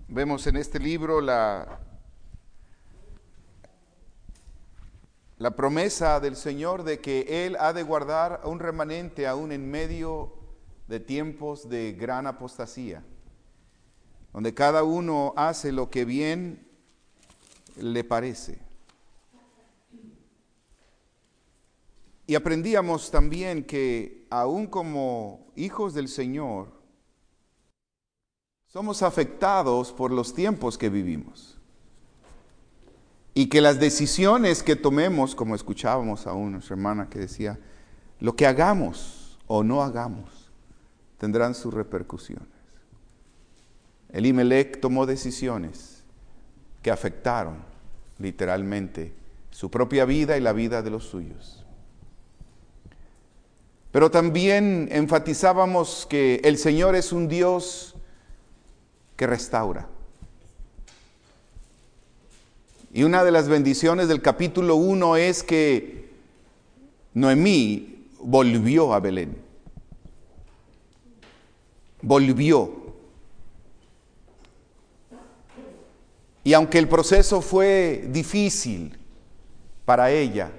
Vemos en este libro la promesa del Señor de que Él ha de guardar a un remanente aún en medio de tiempos de gran apostasía, donde cada uno hace lo que bien le parece. Y aprendíamos también que aún como hijos del Señor, somos afectados por los tiempos que vivimos. Y que las decisiones que tomemos, como escuchábamos a nuestra hermana que decía, lo que hagamos o no hagamos, tendrán sus repercusiones. Elimelec tomó decisiones que afectaron literalmente su propia vida y la vida de los suyos. Pero también enfatizábamos que el Señor es un Dios que restaura. Y una de las bendiciones del capítulo 1 es que Noemí volvió a Belén. Volvió. Y aunque el proceso fue difícil para ella,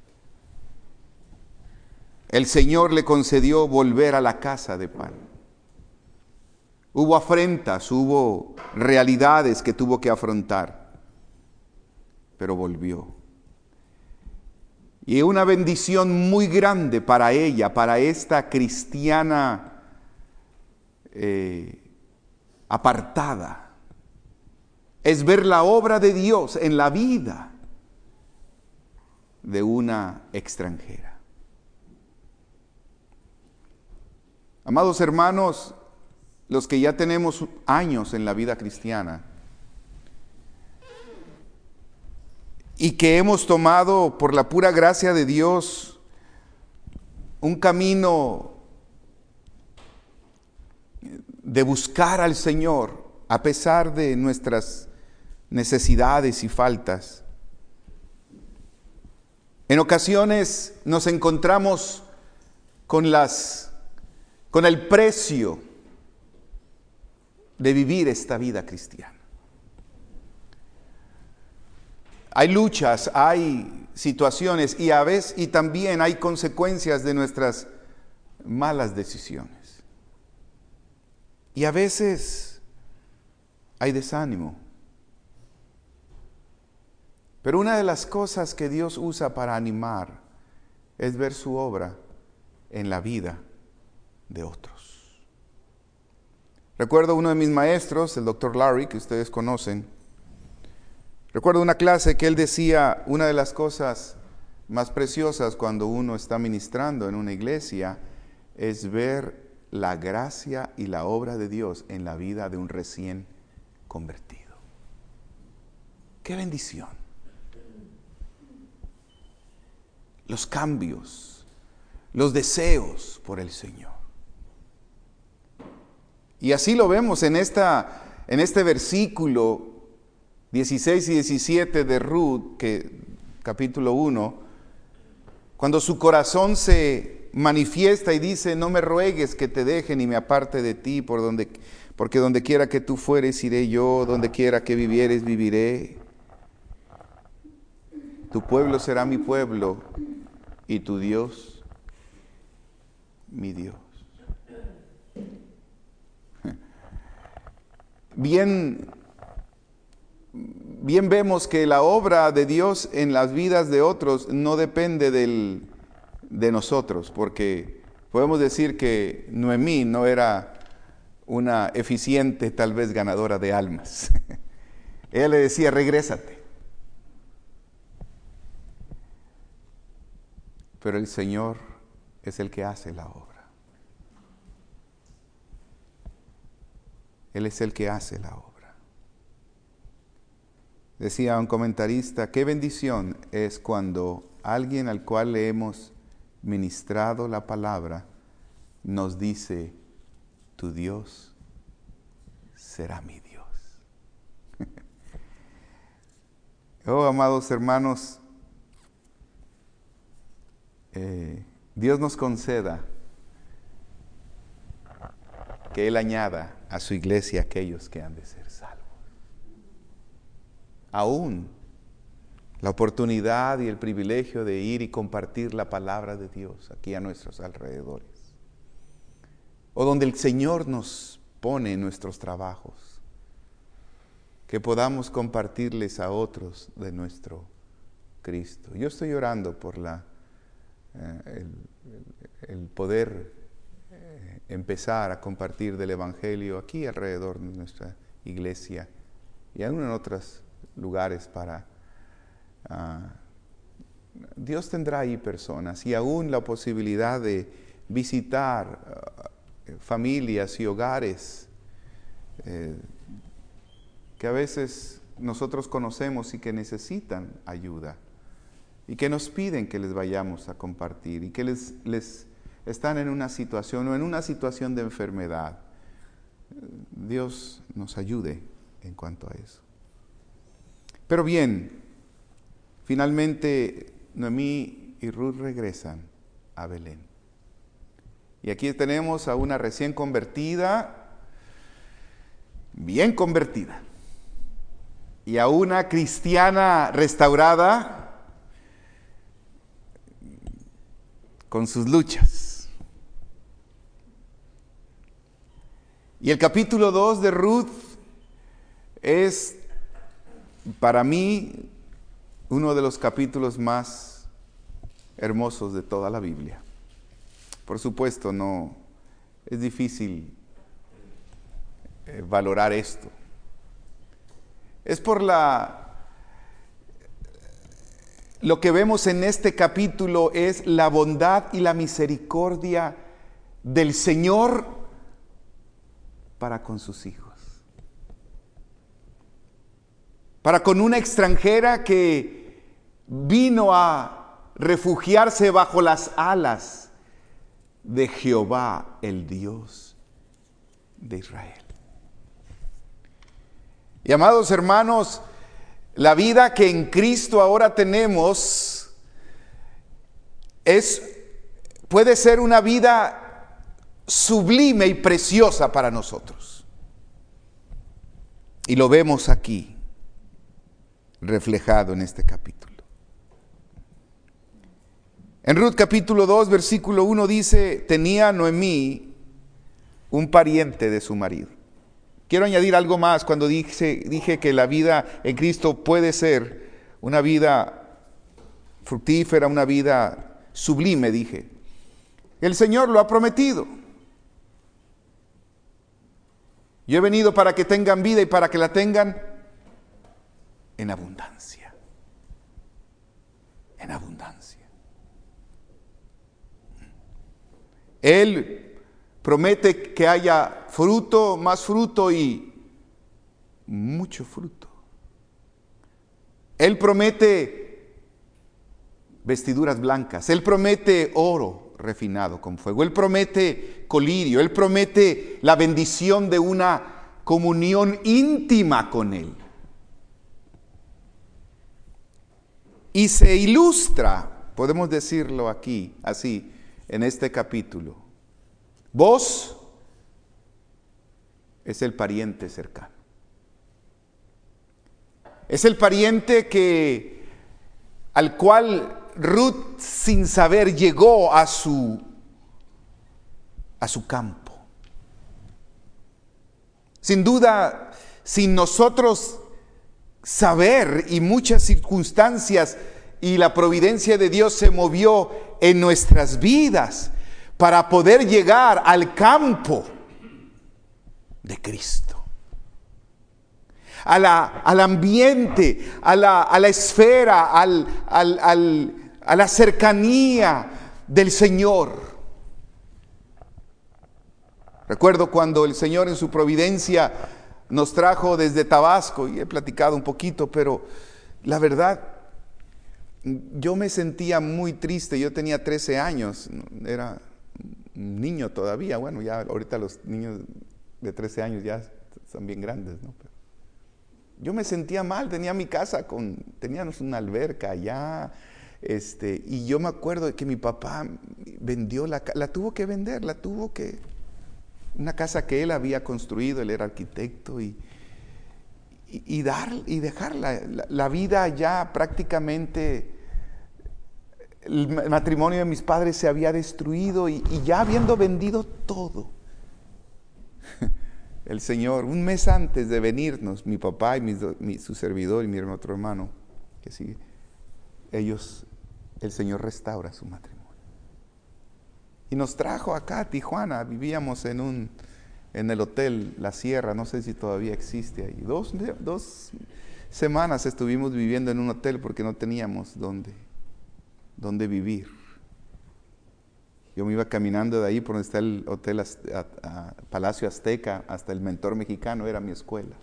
el Señor le concedió volver a la casa de pan. Hubo afrentas, hubo realidades que tuvo que afrontar, pero volvió. Y una bendición muy grande para ella, para esta cristiana apartada, es ver la obra de Dios en la vida de una extranjera. Amados hermanos, los que ya tenemos años en la vida cristiana y que hemos tomado por la pura gracia de Dios un camino de buscar al Señor a pesar de nuestras necesidades y faltas, en ocasiones nos encontramos con el precio de vivir esta vida cristiana. Hay luchas, hay situaciones y también hay consecuencias de nuestras malas decisiones. Y a veces hay desánimo. Pero una de las cosas que Dios usa para animar es ver su obra en la vida de otros. Recuerdo uno de mis maestros, el Dr. Larry, que ustedes conocen. Recuerdo una clase que él decía, una de las cosas más preciosas cuando uno está ministrando en una iglesia es ver la gracia y la obra de Dios en la vida de un recién convertido. ¡Qué bendición! Los cambios, los deseos por el Señor. Y así lo vemos en este versículo 16 y 17 de Ruth, capítulo 1, cuando su corazón se manifiesta y dice, no me ruegues que te deje ni me aparte de ti, porque donde quiera que tú fueres iré yo, donde quiera que vivieres viviré. Tu pueblo será mi pueblo y tu Dios mi Dios. Bien vemos que la obra de Dios en las vidas de otros no depende de nosotros, porque podemos decir que Noemí no era una eficiente, tal vez ganadora de almas. Ella le decía, regrésate. Pero el Señor es el que hace la obra. Él es el que hace la obra. Decía un comentarista, qué bendición es cuando alguien al cual le hemos ministrado la palabra nos dice, tu Dios será mi Dios. Oh, amados hermanos, Dios nos conceda que Él añada a su iglesia aquellos que han de ser salvos. aún la oportunidad y el privilegio de ir y compartir la palabra de Dios aquí a nuestros alrededores. O donde el Señor nos pone en nuestros trabajos, que podamos compartirles a otros de nuestro Cristo. Yo estoy orando por el poder empezar a compartir del Evangelio aquí alrededor de nuestra iglesia y aún en otros lugares Dios tendrá ahí personas y aún la posibilidad de visitar familias y hogares que a veces nosotros conocemos y que necesitan ayuda y que nos piden que les vayamos a compartir y que les están en una situación o en una situación de enfermedad. Dios nos ayude en cuanto a eso. Pero bien, finalmente Noemí y Ruth regresan a Belén. Y aquí tenemos a una recién convertida, bien convertida, y a una cristiana restaurada con sus luchas. Y el capítulo 2 de Ruth es para mí uno de los capítulos más hermosos de toda la Biblia. Por supuesto, no es difícil valorar esto. Es por lo que vemos en este capítulo es la bondad y la misericordia del Señor para con sus hijos. Para con una extranjera que vino a refugiarse bajo las alas de Jehová, el Dios de Israel. Y amados hermanos, la vida que en Cristo ahora tenemos puede ser una vida sublime y preciosa para nosotros. Y lo vemos aquí, reflejado en este capítulo. En Ruth capítulo 2, versículo 1 dice, tenía Noemí un pariente de su marido. Quiero añadir algo más cuando dije que la vida en Cristo puede ser una vida fructífera, una vida sublime, dije. El Señor lo ha prometido. Yo he venido para que tengan vida y para que la tengan en abundancia. En abundancia. Él promete que haya fruto, más fruto y mucho fruto. Él promete vestiduras blancas. Él promete oro refinado con fuego. Él promete colirio. Él promete la bendición de una comunión íntima con Él. Y se ilustra, podemos decirlo aquí, así, en este capítulo. Vos es el pariente cercano. Es el pariente al cual Ruth, sin saber, llegó a su campo. Sin duda, sin nosotros saber, y muchas circunstancias y la providencia de Dios se movió en nuestras vidas para poder llegar al campo de Cristo, al ambiente, a la esfera, a la cercanía del Señor. Recuerdo cuando el Señor en su providencia nos trajo desde Tabasco, y he platicado un poquito, pero la verdad, yo me sentía muy triste. Yo tenía 13 años, era un niño todavía. Bueno, ya ahorita los niños de 13 años ya son bien grandes, ¿no? Pero yo me sentía mal, tenía mi casa, teníamos una alberca allá, y yo me acuerdo de que mi papá vendió la tuvo que vender, una casa que él había construido, él era arquitecto, y y dejar la vida ya prácticamente. El matrimonio de mis padres se había destruido y ya habiendo vendido todo, el Señor, un mes antes de venirnos, mi papá y su servidor y mi otro hermano, que sí, el Señor restaura su matrimonio. Y nos trajo acá a Tijuana. Vivíamos en el hotel La Sierra, no sé si todavía existe ahí. 2 semanas estuvimos viviendo en un hotel porque no teníamos dónde vivir. Yo me iba caminando de ahí por donde está el hotel Palacio Azteca hasta el Mentor Mexicano, era mi escuela.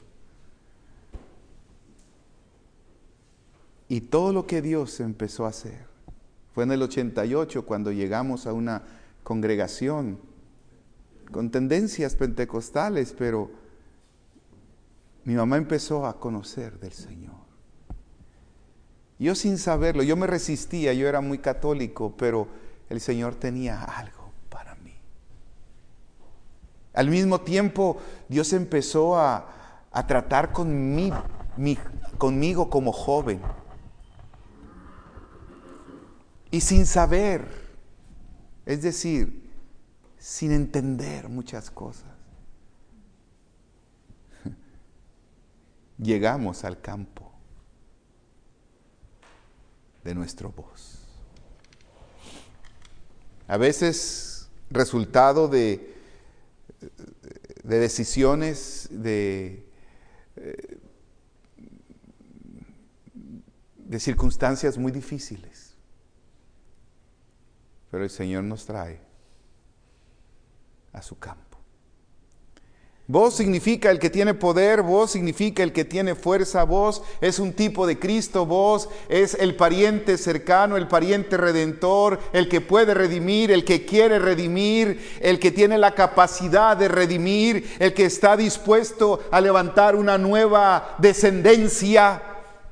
Y todo lo que Dios empezó a hacer. Fue en el 88 cuando llegamos a una congregación con tendencias pentecostales, pero mi mamá empezó a conocer del Señor. Yo sin saberlo, yo me resistía, yo era muy católico, pero el Señor tenía algo para mí. Al mismo tiempo, Dios empezó a tratar conmigo como joven. Y sin saber, es decir, sin entender muchas cosas, llegamos al campo de nuestra voz. A veces resultado de decisiones, de circunstancias muy difíciles. Pero el Señor nos trae a su campo. Vos significa el que tiene poder, vos significa el que tiene fuerza, vos es un tipo de Cristo, vos es el pariente cercano, el pariente redentor, el que puede redimir, el que quiere redimir, el que tiene la capacidad de redimir, el que está dispuesto a levantar una nueva descendencia.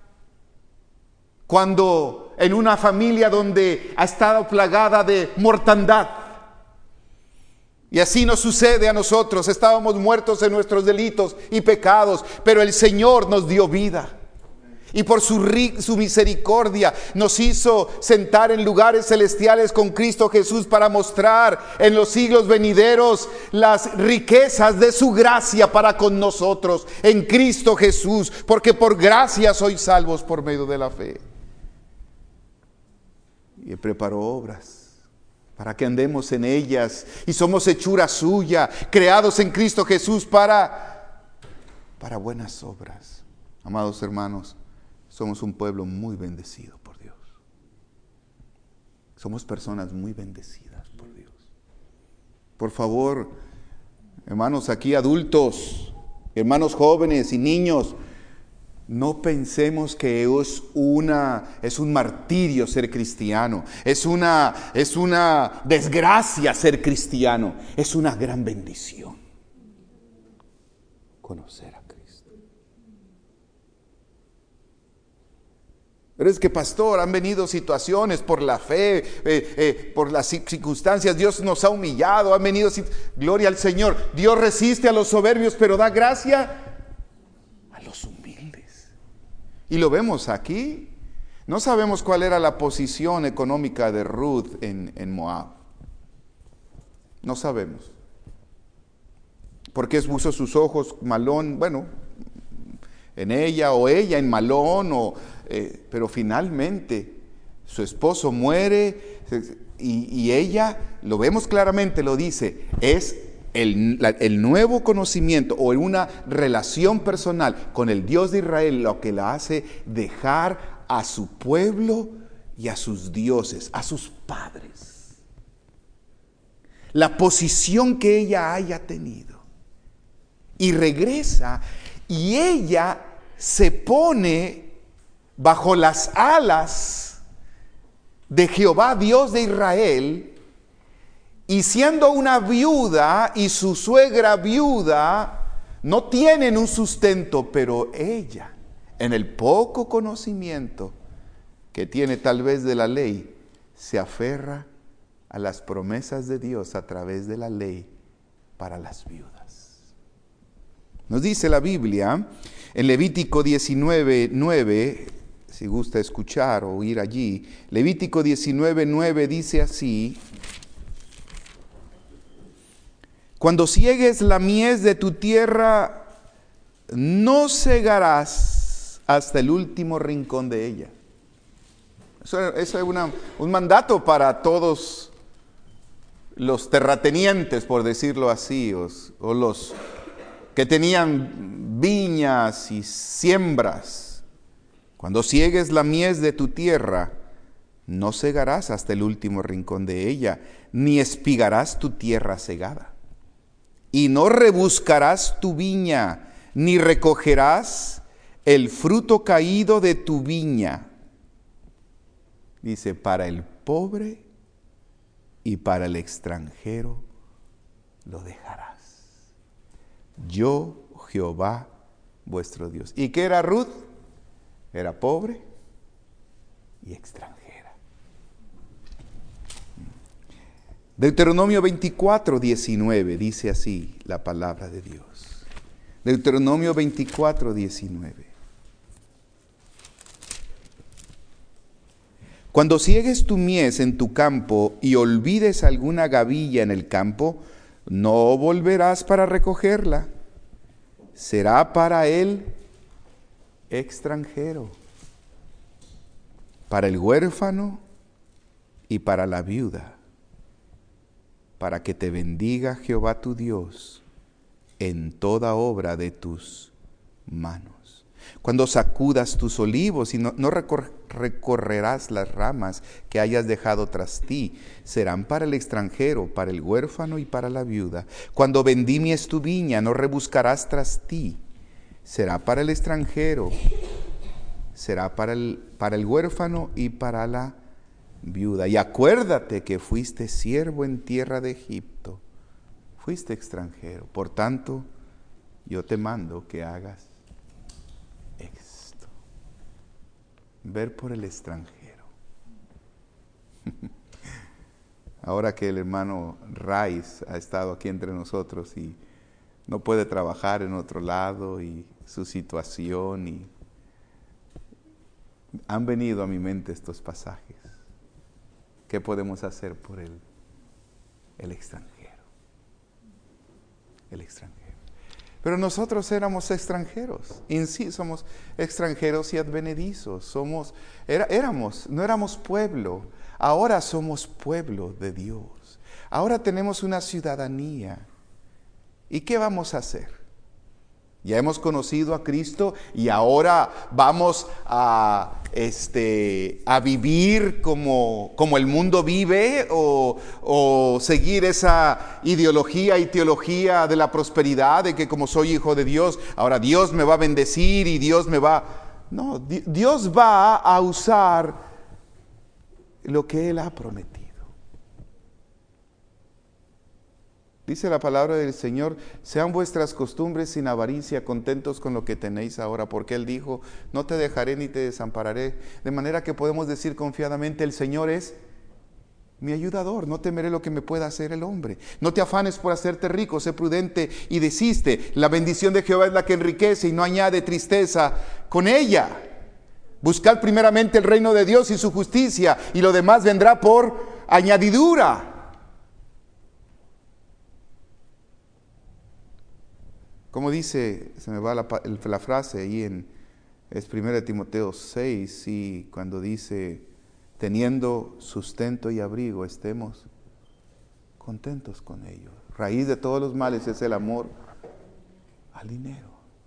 Cuando en una familia donde ha estado plagada de mortandad, y así nos sucede a nosotros, estábamos muertos en nuestros delitos y pecados, pero el Señor nos dio vida. Y por su misericordia nos hizo sentar en lugares celestiales con Cristo Jesús para mostrar en los siglos venideros las riquezas de su gracia para con nosotros en Cristo Jesús, porque por gracia sois salvos por medio de la fe. Y preparó obras para que andemos en ellas, y somos hechura suya, creados en Cristo Jesús para buenas obras. Amados hermanos, somos un pueblo muy bendecido por Dios. Somos personas muy bendecidas por Dios. Por favor, hermanos aquí adultos, hermanos jóvenes y niños, no pensemos que es un martirio ser cristiano, es una desgracia ser cristiano, es una gran bendición conocer a Cristo. Pero es que, pastor, han venido situaciones por la fe, por las circunstancias, Dios nos ha humillado, han venido, gloria al Señor, Dios resiste a los soberbios, pero da gracia a los humildes. Y lo vemos aquí. No sabemos cuál era la posición económica de Ruth en Moab. No sabemos. ¿Por qué puso sus ojos Malón? Bueno, en ella o ella en Malón, pero finalmente su esposo muere y ella, lo vemos claramente, lo dice, es el nuevo conocimiento o en una relación personal con el Dios de Israel lo que la hace dejar a su pueblo y a sus dioses, a sus padres. La posición que ella haya tenido. Y regresa y ella se pone bajo las alas de Jehová, Dios de Israel. Y siendo una viuda y su suegra viuda, no tienen un sustento, pero ella, en el poco conocimiento que tiene tal vez de la ley, se aferra a las promesas de Dios a través de la ley para las viudas. Nos dice la Biblia, En Levítico 19:9, si gusta escuchar o ir allí, Levítico 19:9 dice así: cuando ciegues la mies de tu tierra, no segarás hasta el último rincón de ella. Eso es un mandato para todos los terratenientes, por decirlo así, o los que tenían viñas y siembras. Cuando ciegues la mies de tu tierra, no segarás hasta el último rincón de ella, ni espigarás tu tierra segada. Y no rebuscarás tu viña, ni recogerás el fruto caído de tu viña. Dice, para el pobre y para el extranjero lo dejarás. Yo, Jehová, vuestro Dios. ¿Y qué era Ruth? Era pobre y extranjera. Deuteronomio 24:19 dice así la palabra de Dios. Deuteronomio 24:19. Cuando ciegues tu mies en tu campo y olvides alguna gavilla en el campo, no volverás para recogerla. Será para el extranjero, para el huérfano y para la viuda, para que te bendiga Jehová tu Dios en toda obra de tus manos. Cuando sacudas tus olivos y no recorrerás las ramas que hayas dejado tras ti, serán para el extranjero, para el huérfano y para la viuda. Cuando vendimies tu viña, no rebuscarás tras ti, será para el extranjero, será para el huérfano y para la viuda. Y acuérdate que fuiste siervo en tierra de Egipto, fuiste extranjero. Por tanto, yo te mando que hagas esto: ver por el extranjero. Ahora que el hermano Rice ha estado aquí entre nosotros y no puede trabajar en otro lado, y su situación, y han venido a mi mente estos pasajes. ¿Qué podemos hacer por el extranjero? El extranjero. Pero nosotros éramos extranjeros, y en sí somos extranjeros y advenedizos. No éramos pueblo, ahora somos pueblo de Dios. Ahora tenemos una ciudadanía. ¿Y qué vamos a hacer? Ya hemos conocido a Cristo y ahora vamos a vivir como el mundo vive, o seguir esa ideología y teología de la prosperidad, de que como soy hijo de Dios, ahora Dios me va a bendecir y Dios me va... No, Dios va a usar lo que Él ha prometido. Dice la palabra del Señor: sean vuestras costumbres sin avaricia, contentos con lo que tenéis ahora, porque Él dijo: no te dejaré ni te desampararé. De manera que podemos decir confiadamente: el Señor es mi ayudador, no temeré lo que me pueda hacer el hombre. No te afanes por hacerte rico, sé prudente y desiste. La bendición de Jehová es la que enriquece y no añade tristeza con ella. Buscad primeramente el reino de Dios y su justicia, y lo demás vendrá por añadidura. Como dice, se me va la frase ahí es 1 Timoteo 6, y cuando dice: teniendo sustento y abrigo, estemos contentos con ello. Raíz de todos los males es el amor al dinero.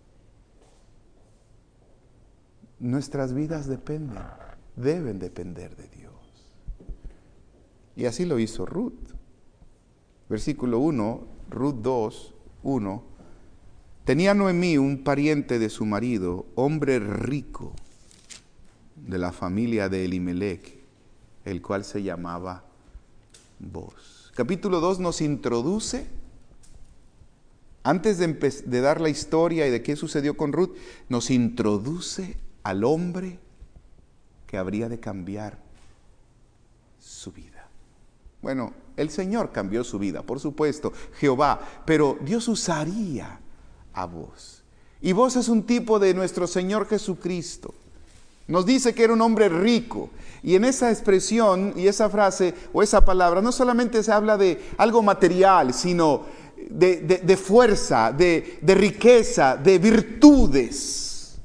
Nuestras vidas deben depender de Dios. Y así lo hizo Ruth. Versículo 1, Ruth 2, 1. Tenía Noemí un pariente de su marido, hombre rico, de la familia de Elimelech, el cual se llamaba Boz. Capítulo 2 nos introduce, antes de dar la historia y de qué sucedió con Ruth, nos introduce al hombre que habría de cambiar su vida. Bueno, el Señor cambió su vida, por supuesto, Jehová, pero Dios usaría a Boz. Y Boaz es un tipo de nuestro Señor Jesucristo. Nos dice que era un hombre rico. Y en esa expresión y esa frase o esa palabra no solamente se habla de algo material, sino de fuerza, de riqueza, de virtudes.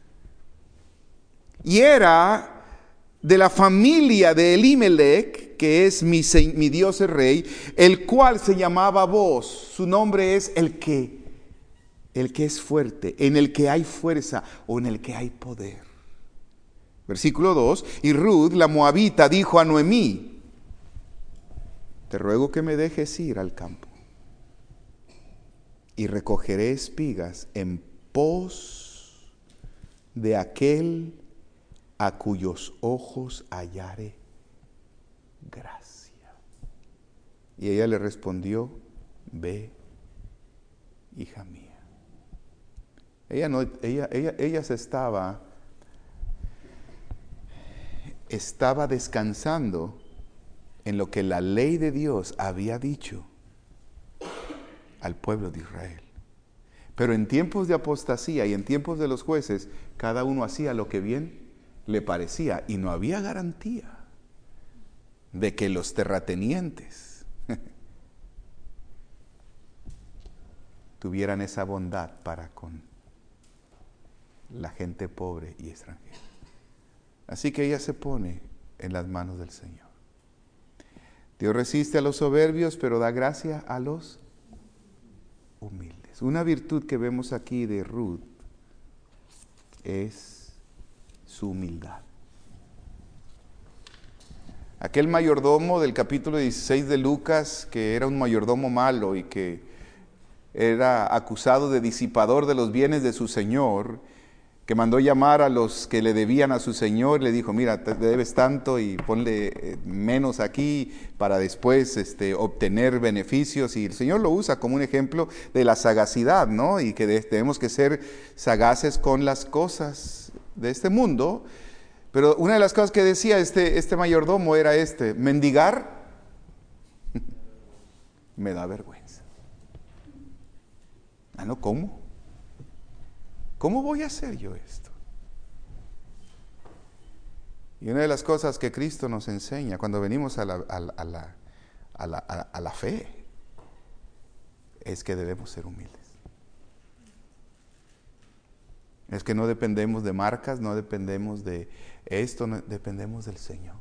Y era de la familia de Elimelech, que es mi Dios el rey, el cual se llamaba Boaz. Su nombre es el que es fuerte, en el que hay fuerza o en el que hay poder. Versículo 2, y Ruth, la moabita, dijo a Noemí, te ruego que me dejes ir al campo y recogeré espigas en pos de aquel a cuyos ojos hallare gracia. Y ella le respondió, ve, hija mía. Ella se estaba descansando en lo que la ley de Dios había dicho al pueblo de Israel. Pero en tiempos de apostasía y en tiempos de los jueces, cada uno hacía lo que bien le parecía y no había garantía de que los terratenientes tuvieran esa bondad para con la gente pobre y extranjera. Así que ella se pone en las manos del Señor. Dios resiste a los soberbios, pero da gracia a los humildes. Una virtud que vemos aquí de Ruth es su humildad. Aquel mayordomo del capítulo 16 de Lucas, que era un mayordomo malo y que era acusado de disipador de los bienes de su señor, que mandó llamar a los que le debían a su señor, le dijo, mira, te debes tanto y ponle menos aquí para después obtener beneficios. Y el Señor lo usa como un ejemplo de la sagacidad, ¿no? Y que tenemos que ser sagaces con las cosas de este mundo. Pero una de las cosas que decía este mayordomo era mendigar me da vergüenza. ¿No? ¿Cómo? ¿Cómo voy a hacer yo esto? Y una de las cosas que Cristo nos enseña cuando venimos a la fe es que debemos ser humildes. Es que no dependemos de marcas, no dependemos de esto, no, dependemos del Señor.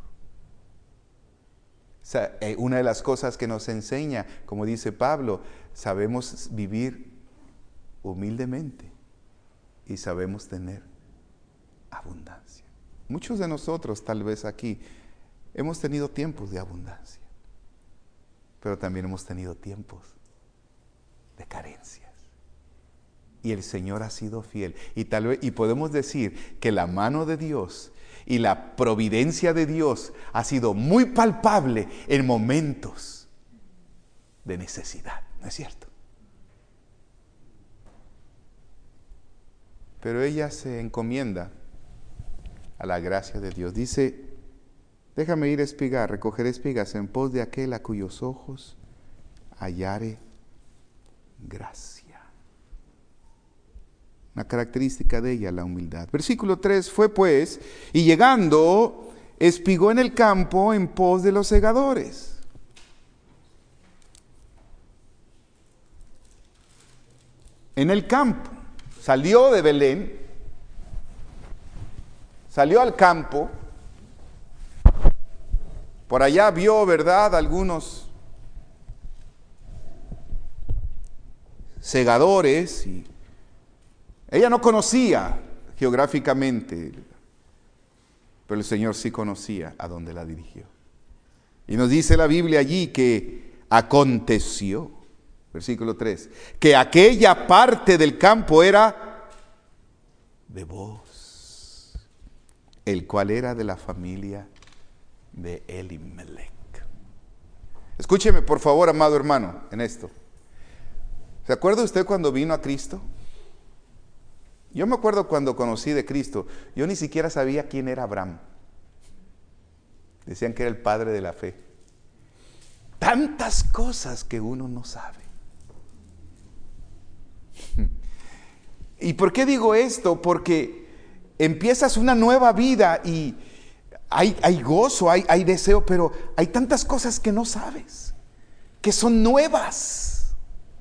O sea, una de las cosas que nos enseña, como dice Pablo, sabemos vivir humildemente. Y sabemos tener abundancia. Muchos de nosotros, tal vez aquí, hemos tenido tiempos de abundancia. Pero también hemos tenido tiempos de carencias. Y el Señor ha sido fiel. Y podemos decir que la mano de Dios y la providencia de Dios ha sido muy palpable en momentos de necesidad. ¿No es cierto? Pero ella se encomienda a la gracia de Dios. Dice, déjame ir a espigar, recoger espigas en pos de aquel a cuyos ojos hallare gracia. Una característica de ella, la humildad. Versículo 3, fue pues, y llegando, espigó en el campo en pos de los segadores. En el campo. Salió de Belén, salió al campo, por allá vio, ¿verdad?, algunos segadores, y ella no conocía geográficamente, pero el Señor sí conocía a dónde la dirigió. Y nos dice la Biblia allí que aconteció, versículo 3, que aquella parte del campo era de Boaz, el cual era de la familia de Elimelech. Escúcheme por favor, amado hermano, en esto. ¿Se acuerda usted cuando vino a Cristo? Yo me acuerdo cuando conocí de Cristo, yo ni siquiera sabía quién era Abraham. Decían que era el padre de la fe. Tantas cosas que uno no sabe. ¿Y por qué digo esto? Porque empiezas una nueva vida y hay gozo, hay deseo, pero hay tantas cosas que no sabes, que son nuevas.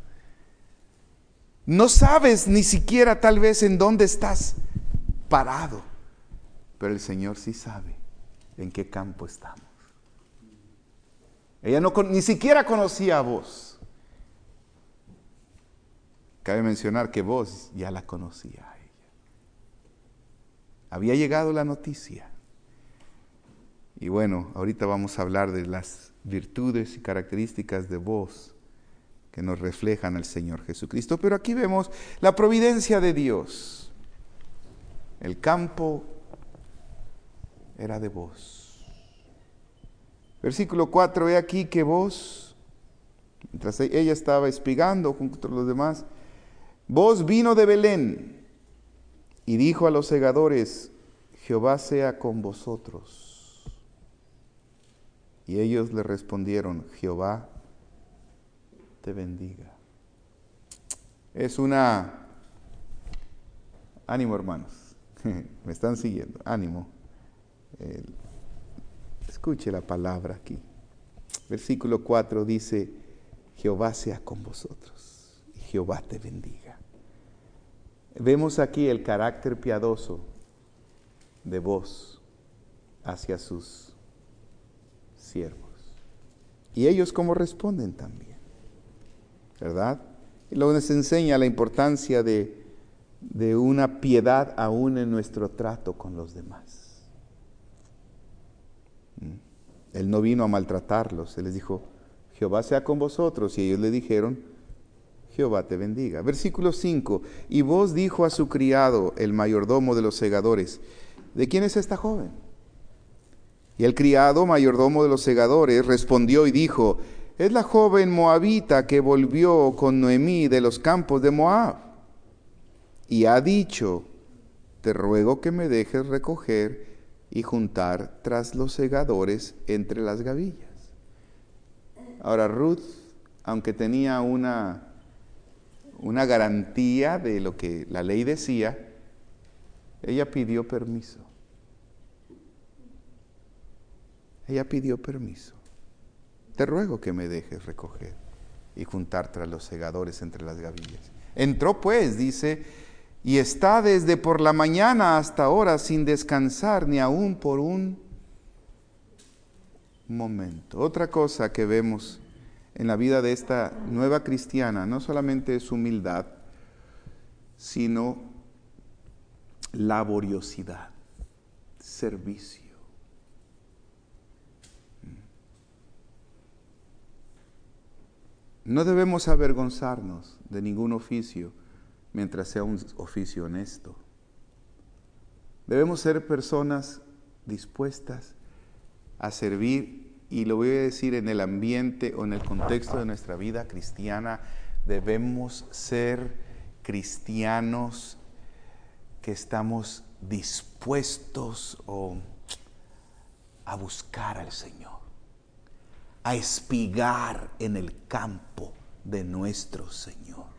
No sabes ni siquiera tal vez en dónde estás parado, pero el Señor sí sabe en qué campo estamos. Ella ni siquiera conocía a vos. Cabe mencionar que vos ya la conocía a ella. Había llegado la noticia. Y bueno, ahorita vamos a hablar de las virtudes y características de vos que nos reflejan al Señor Jesucristo. Pero aquí vemos la providencia de Dios. El campo era de vos. Versículo 4, he aquí que vos, mientras ella estaba espigando junto a los demás, vos vino de Belén y dijo a los segadores, Jehová sea con vosotros. Y ellos le respondieron, Jehová te bendiga. Es una... Ánimo, hermanos. Me están siguiendo. Ánimo. Escuche la palabra aquí. Versículo 4 dice, Jehová sea con vosotros y Jehová te bendiga. Vemos aquí el carácter piadoso de vos hacia sus siervos. Y ellos cómo responden también, ¿verdad? Y luego nos enseña la importancia de una piedad aún en nuestro trato con los demás. Él no vino a maltratarlos, Él les dijo, Jehová sea con vosotros, y ellos le dijeron, Jehová te bendiga. Versículo 5, y vos dijo a su criado, el mayordomo de los segadores, ¿de quién es esta joven? Y el criado, mayordomo de los segadores, respondió y dijo, es la joven moabita que volvió con Noemí de los campos de Moab. Y ha dicho, te ruego que me dejes recoger y juntar tras los segadores entre las gavillas. Ahora Ruth, aunque tenía una garantía de lo que la ley decía, ella pidió permiso. Ella pidió permiso. Te ruego que me dejes recoger y juntar tras los segadores entre las gavillas. Entró pues, dice, y está desde por la mañana hasta ahora sin descansar ni aún por un momento. Otra cosa que vemos en la vida de esta nueva cristiana no solamente es humildad, sino laboriosidad, servicio. No debemos avergonzarnos de ningún oficio mientras sea un oficio honesto. Debemos ser personas dispuestas a servir, y lo voy a decir en el ambiente o en el contexto de nuestra vida cristiana, debemos ser cristianos que estamos dispuestos a buscar al Señor, a espigar en el campo de nuestro Señor.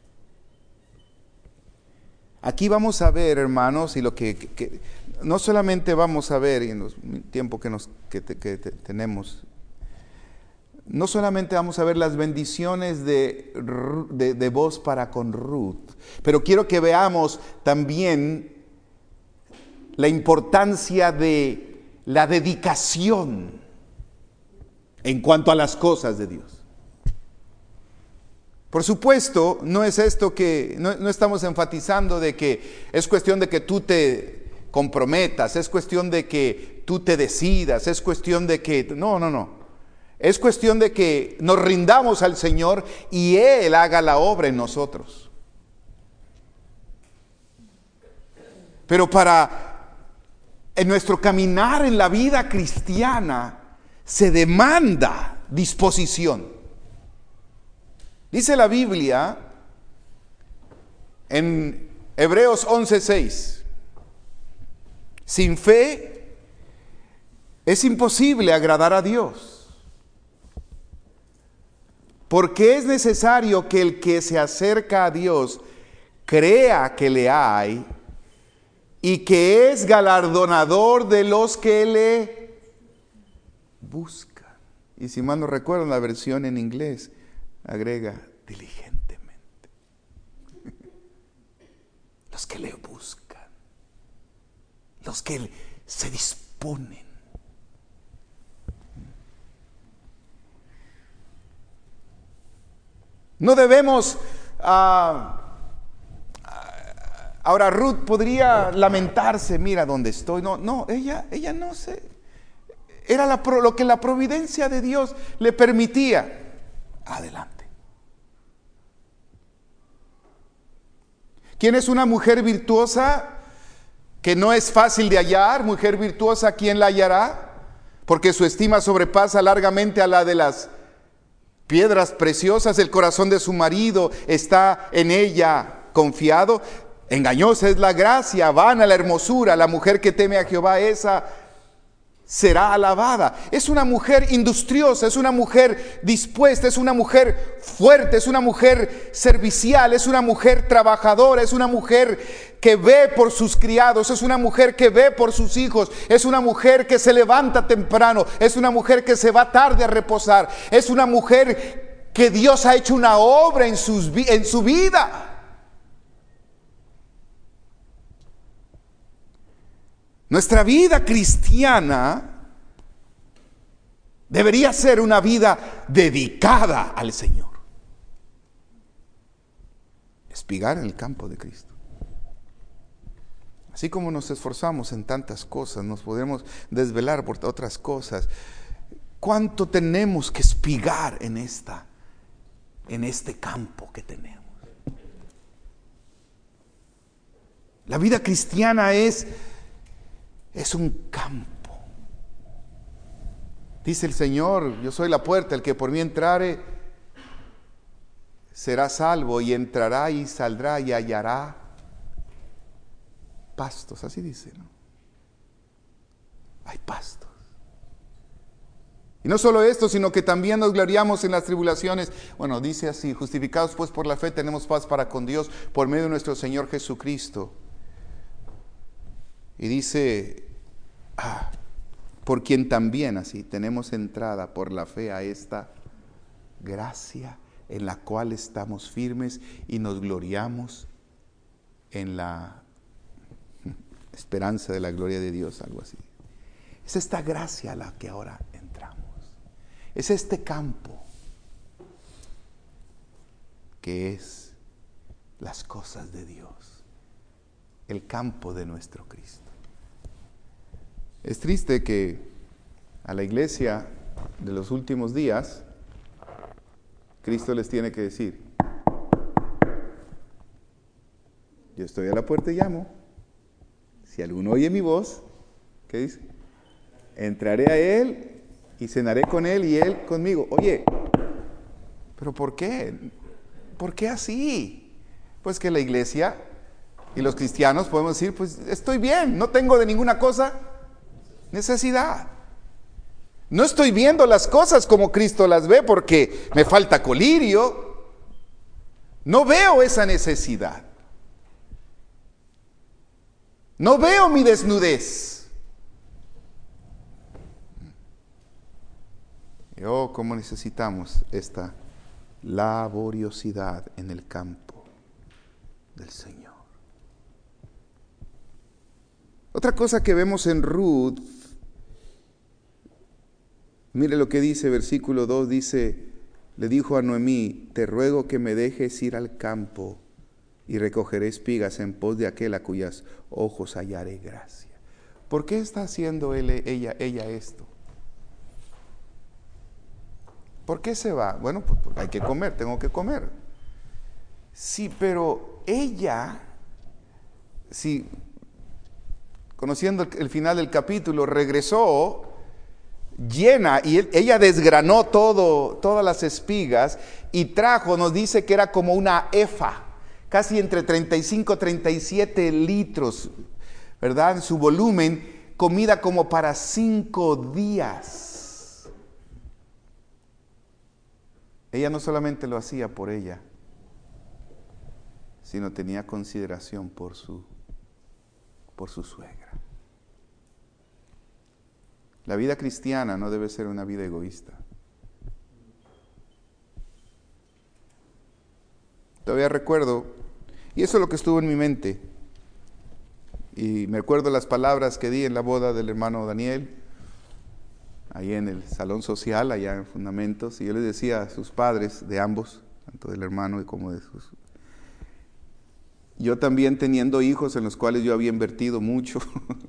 Aquí vamos a ver, hermanos, y lo que no solamente vamos a ver en los tiempos que tenemos, no solamente vamos a ver las bendiciones de vos para con Ruth, pero quiero que veamos también la importancia de la dedicación en cuanto a las cosas de Dios. Por supuesto, no es esto que, no estamos enfatizando de que es cuestión de que tú te comprometas, es cuestión de que tú te decidas, es cuestión de que, no. Es cuestión de que nos rindamos al Señor y Él haga la obra en nosotros. Pero en nuestro caminar en la vida cristiana se demanda disposición. Dice la Biblia en Hebreos 11:6, sin fe es imposible agradar a Dios, porque es necesario que el que se acerca a Dios crea que le hay y que es galardonador de los que le buscan. Y si mal no recuerdo, la versión en inglés agrega diligentemente. Los que le buscan, los que se disponen. No debemos... ahora Ruth podría lamentarse, mira dónde estoy. No, ella no se... Era lo que la providencia de Dios le permitía. Adelante. ¿Quién es una mujer virtuosa que no es fácil de hallar? Mujer virtuosa, ¿quién la hallará? Porque su estima sobrepasa largamente a la de las piedras preciosas. El corazón de su marido está en ella confiado. Engañosa es la gracia, vana la hermosura. La mujer que teme a Jehová, esa será alabada. Es una mujer industriosa, es una mujer dispuesta, es una mujer fuerte, es una mujer servicial, es una mujer trabajadora, es una mujer que ve por sus criados, es una mujer que ve por sus hijos, es una mujer que se levanta temprano, es una mujer que se va tarde a reposar, es una mujer que Dios ha hecho una obra en su vida. Nuestra vida cristiana debería ser una vida dedicada al Señor. Espigar en el campo de Cristo. Así como nos esforzamos en tantas cosas, nos podemos desvelar por otras cosas. ¿Cuánto tenemos que espigar en este campo que tenemos? La vida cristiana es un campo. Dice el Señor, yo soy la puerta, el que por mí entrare será salvo, y entrará y saldrá y hallará pastos. Así dice, ¿no? Hay pastos. Y no solo esto, sino que también nos gloriamos en las tribulaciones. Bueno, dice así: justificados pues por la fe tenemos paz para con Dios por medio de nuestro Señor Jesucristo. Y dice, por quien también así tenemos entrada por la fe a esta gracia en la cual estamos firmes y nos gloriamos en la esperanza de la gloria de Dios, algo así. Es esta gracia a la que ahora entramos. Es este campo que es las cosas de Dios, el campo de nuestro Cristo. Es triste que a la iglesia de los últimos días, Cristo les tiene que decir: yo estoy a la puerta y llamo. Si alguno oye mi voz, ¿qué dice? Entraré a él y cenaré con él y él conmigo. Oye, ¿pero por qué? ¿Por qué así? Pues que la iglesia y los cristianos podemos decir, pues estoy bien, no tengo de ninguna cosa necesidad. No estoy viendo las cosas como Cristo las ve porque me falta colirio. No veo esa necesidad. No veo mi desnudez. Oh, cómo necesitamos esta laboriosidad en el campo del Señor. Otra cosa que vemos en Ruth, mire lo que dice, versículo 2, dice: le dijo a Noemí, te ruego que me dejes ir al campo y recogeré espigas en pos de aquel a cuyos ojos hallaré gracia. ¿Por qué está haciendo ella esto? ¿Por qué se va? Bueno, pues porque hay que comer, tengo que comer. Sí, pero ella, sí, conociendo el final del capítulo, regresó llena y ella desgranó todas las espigas y trajo, nos dice que era como una efa, casi entre 35 y 37 litros, ¿verdad? En su volumen, comida como para 5 días. Ella no solamente lo hacía por ella, sino tenía consideración por su suegra. La vida cristiana no debe ser una vida egoísta. Todavía recuerdo, y eso es lo que estuvo en mi mente, y me acuerdo las palabras que di en la boda del hermano Daniel, ahí en el salón social, allá en Fundamentos, y yo les decía a sus padres, de ambos, tanto del hermano como de sus... Yo también teniendo hijos en los cuales yo había invertido mucho,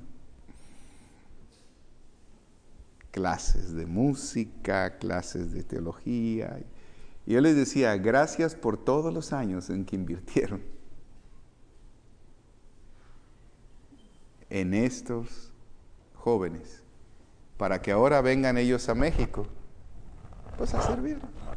clases de música, clases de teología, y yo les decía, gracias por todos los años en que invirtieron en estos jóvenes, para que ahora vengan ellos a México, pues a servir.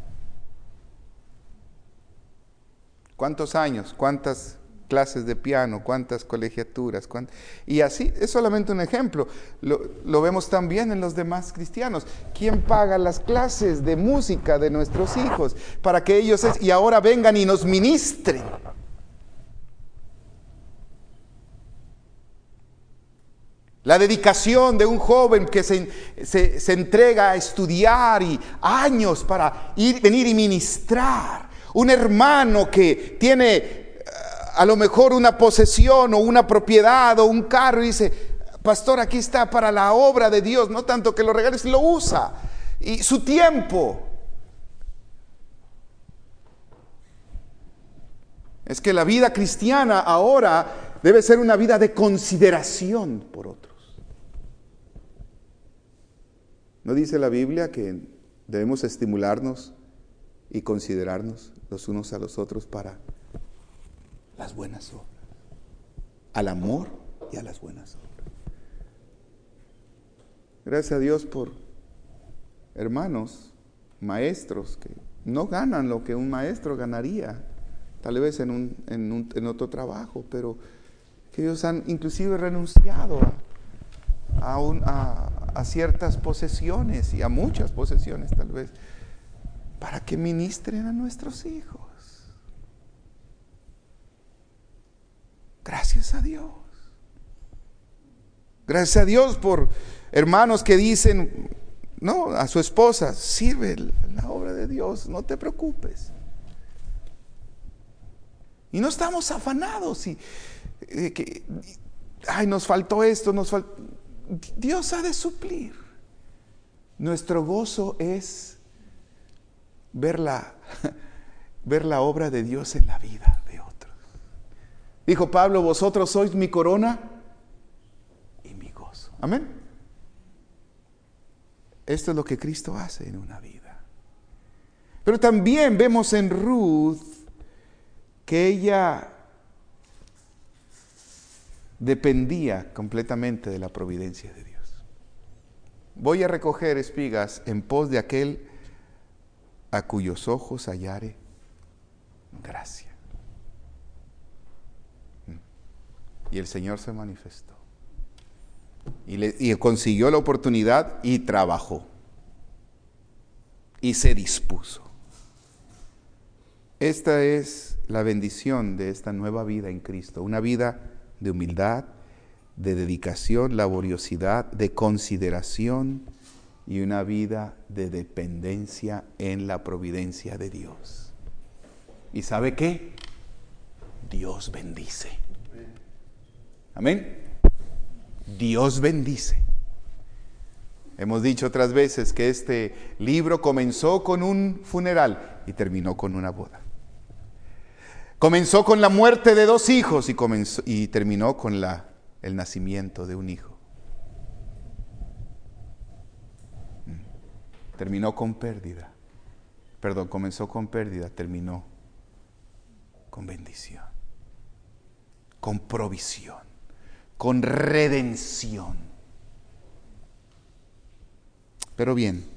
¿Cuántos años? ¿Cuántas clases de piano? ¿Cuántas colegiaturas? Y así, es solamente un ejemplo. Lo vemos también en los demás cristianos. ¿Quién paga las clases de música de nuestros hijos? Para que ellos y ahora vengan y nos ministren. La dedicación de un joven que se entrega a estudiar y años para venir y ministrar. Un hermano que tiene a lo mejor una posesión o una propiedad o un carro y dice, pastor, aquí está para la obra de Dios, no tanto que lo regales, lo usa. Y su tiempo. Es que la vida cristiana ahora debe ser una vida de consideración por otros. ¿No dice la Biblia que debemos estimularnos y considerarnos los unos a los otros para las buenas obras? Al amor y a las buenas obras. Gracias a Dios por hermanos, maestros que no ganan lo que un maestro ganaría, tal vez en otro trabajo, pero que ellos han inclusive renunciado a ciertas posesiones y a muchas posesiones tal vez, para que ministren a nuestros hijos. Gracias a Dios. Gracias a Dios por hermanos que dicen, no, a su esposa, sirve la obra de Dios, no te preocupes. Y no estamos afanados nos faltó esto, Dios ha de suplir. Nuestro gozo es ver la obra de Dios en la vida de otros. Dijo Pablo, vosotros sois mi corona y mi gozo. Amén. Esto es lo que Cristo hace en una vida. Pero también vemos en Ruth que ella dependía completamente de la providencia de Dios. Voy a recoger espigas en pos de aquel a cuyos ojos hallare gracia. Y el Señor se manifestó. Y consiguió la oportunidad y trabajó. Y se dispuso. Esta es la bendición de esta nueva vida en Cristo. Una vida de humildad, de dedicación, laboriosidad, de consideración y una vida de dependencia en la providencia de Dios. ¿Y sabe qué? Dios bendice. Amén. Dios bendice. Hemos dicho otras veces que este libro comenzó con un funeral y terminó con una boda. Comenzó con la muerte de 2 hijos y terminó con el nacimiento de un hijo. Terminó con pérdida. Perdón, comenzó con pérdida, terminó con bendición, con provisión, con redención. Pero bien,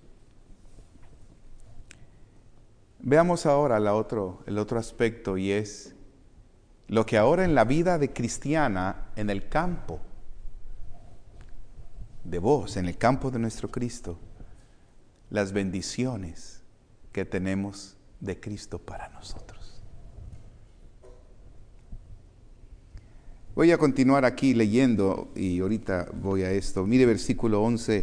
veamos ahora el otro aspecto, y es lo que ahora en la vida de cristiana, en el campo de vos, en el campo de nuestro Cristo, las bendiciones que tenemos de Cristo para nosotros. Voy a continuar aquí leyendo y ahorita voy a esto. Mire versículo 11.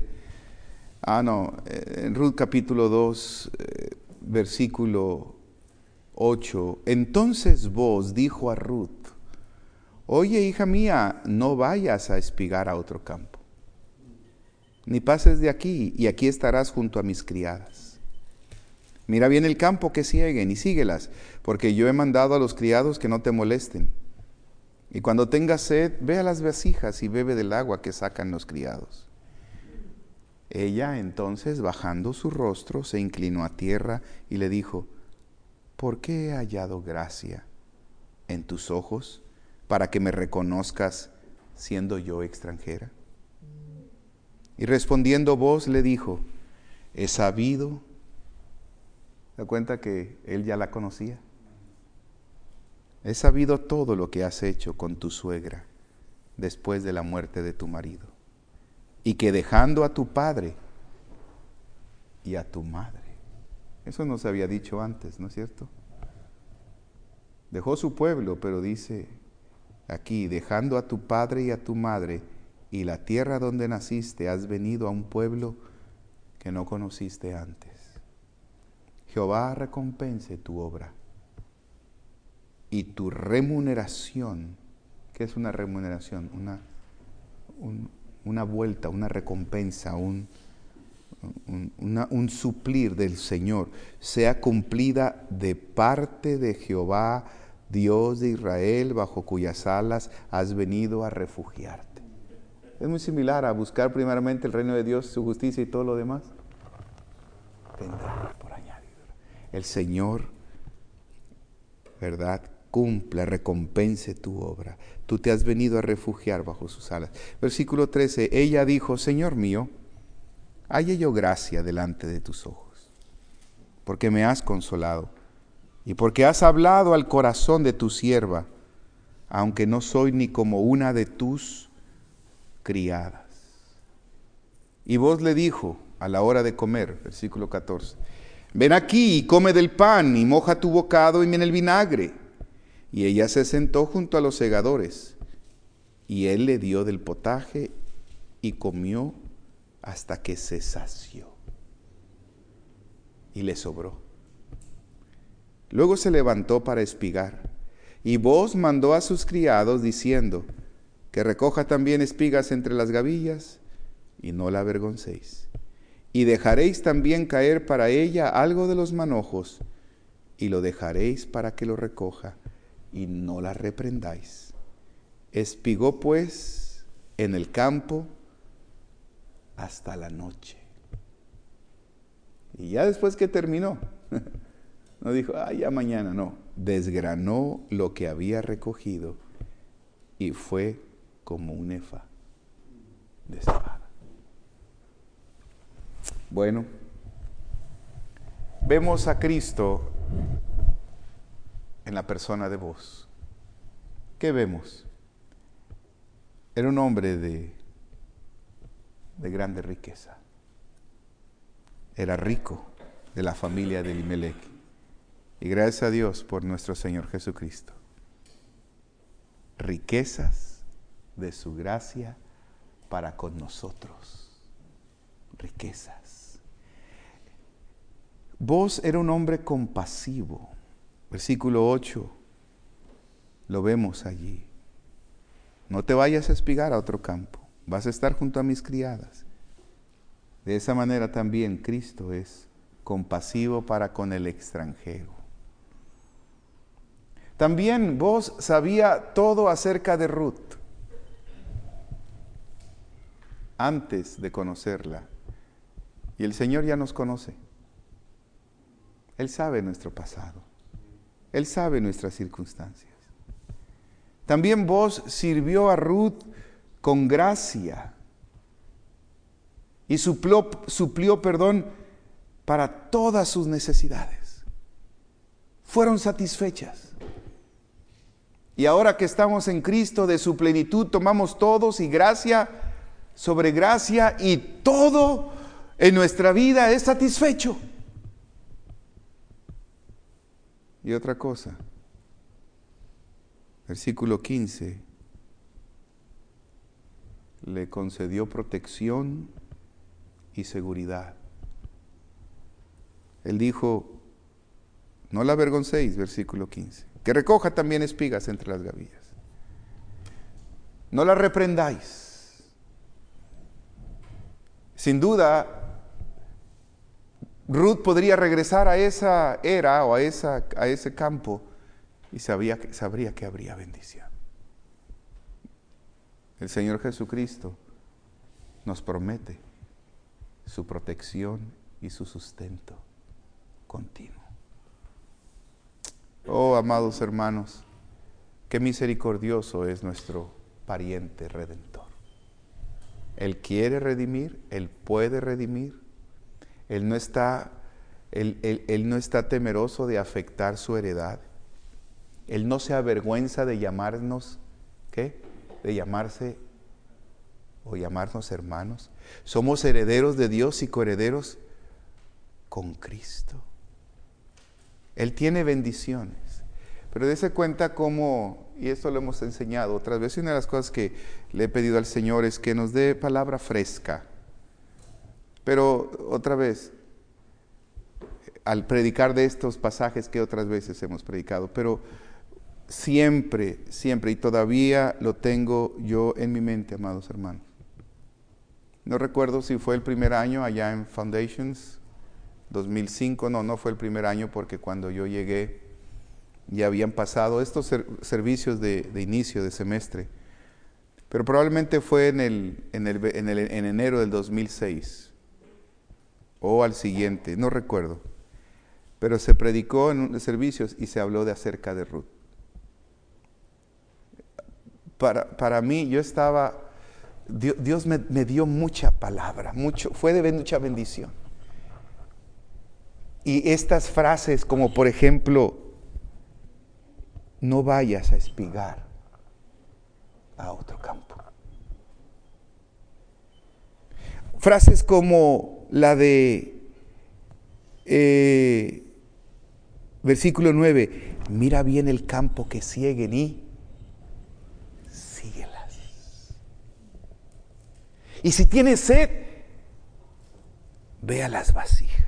En Ruth capítulo 2, versículo 8. Entonces Booz dijo a Ruth: oye, hija mía, no vayas a espigar a otro campo, ni pases de aquí, y aquí estarás junto a mis criadas. Mira bien el campo que sieguen y síguelas, porque yo he mandado a los criados que no te molesten. Y cuando tengas sed, ve a las vasijas y bebe del agua que sacan los criados. Ella entonces, bajando su rostro, se inclinó a tierra y le dijo: ¿por qué he hallado gracia en tus ojos para que me reconozcas siendo yo extranjera? Y respondiendo Booz le dijo: he sabido. ¿Se da cuenta que él ya la conocía? He sabido todo lo que has hecho con tu suegra después de la muerte de tu marido, y que dejando a tu padre y a tu madre. Eso no se había dicho antes, ¿no es cierto? Dejó su pueblo, pero dice aquí: dejando a tu padre y a tu madre y la tierra donde naciste, has venido a un pueblo que no conociste antes. Jehová recompense tu obra y tu remuneración. ¿Qué es una remuneración? Una vuelta, una recompensa, un suplir del Señor, sea cumplida de parte de Jehová, Dios de Israel, bajo cuyas alas has venido a refugiarte. Es muy similar a buscar primeramente el reino de Dios, su justicia y todo lo demás vendrá por añadidura. El Señor, ¿verdad?, cumpla, recompense tu obra. Tú te has venido a refugiar bajo sus alas. Versículo 13. Ella dijo: Señor mío, halle yo gracia delante de tus ojos, porque me has consolado y porque has hablado al corazón de tu sierva, aunque no soy ni como una de tus criadas. Y Booz le dijo a la hora de comer, versículo 14: ven aquí y come del pan y moja tu bocado en el vinagre. Y ella se sentó junto a los segadores, y él le dio del potaje y comió hasta que se sació y le sobró. Luego se levantó para espigar, y Booz mandó a sus criados diciendo: que recoja también espigas entre las gavillas y no la avergoncéis, y dejaréis también caer para ella algo de los manojos, y lo dejaréis para que lo recoja, y no la reprendáis. Espigó pues en el campo hasta la noche. Y ya después que terminó, no dijo: ya mañana, no. Desgranó lo que había recogido y fue como un efa de cebada. Bueno, vemos a Cristo en la persona de Booz. ¿Qué vemos? Era un hombre de grande riqueza. Era rico, de la familia de Elimelech. Y gracias a Dios por nuestro Señor Jesucristo. Riquezas de su gracia para con nosotros. Riquezas. Booz era un hombre compasivo. Versículo 8, lo vemos allí. No te vayas a espigar a otro campo, vas a estar junto a mis criadas. De esa manera también Cristo es compasivo para con el extranjero. También Booz sabía todo acerca de Ruth antes de conocerla. Y el Señor ya nos conoce. Él sabe nuestro pasado. Él sabe nuestras circunstancias. También Booz sirvió a Ruth con gracia y suplió para todas sus necesidades. Fueron satisfechas. Y ahora que estamos en Cristo, de su plenitud tomamos todos, y gracia sobre gracia, y todo en nuestra vida es satisfecho. Y otra cosa, versículo 15, le concedió protección y seguridad. Él dijo, no la avergoncéis, versículo 15, que recoja también espigas entre las gavillas. No la reprendáis. Sin duda, Ruth podría regresar a esa era o a ese campo y sabría que habría bendición. El Señor Jesucristo nos promete su protección y su sustento continuo. Oh, amados hermanos, qué misericordioso es nuestro pariente redentor. Él quiere redimir, Él puede redimir. Él no está temeroso de afectar su heredad. Él no se avergüenza de llamarnos, ¿qué? De llamarse o llamarnos hermanos. Somos herederos de Dios y coherederos con Cristo. Él tiene bendiciones. Pero dése cuenta cómo, y esto lo hemos enseñado otras veces, una de las cosas que le he pedido al Señor es que nos dé palabra fresca. Pero otra vez, al predicar de estos pasajes que otras veces hemos predicado, pero siempre, y todavía lo tengo yo en mi mente, amados hermanos. No recuerdo si fue el primer año allá en Foundations, 2005, no fue el primer año porque cuando yo llegué ya habían pasado estos servicios de inicio de semestre, pero probablemente fue en enero del 2006 o al siguiente, no recuerdo, pero se predicó en unos servicios y se habló acerca de Ruth. Para mí, yo estaba, Dios me dio mucha palabra, fue de mucha bendición. Y estas frases como por ejemplo, no vayas a espigar a otro campo. Frases como la de versículo 9, mira bien el campo que sieguen y síguelas. Y si tienes sed, ve a las vasijas.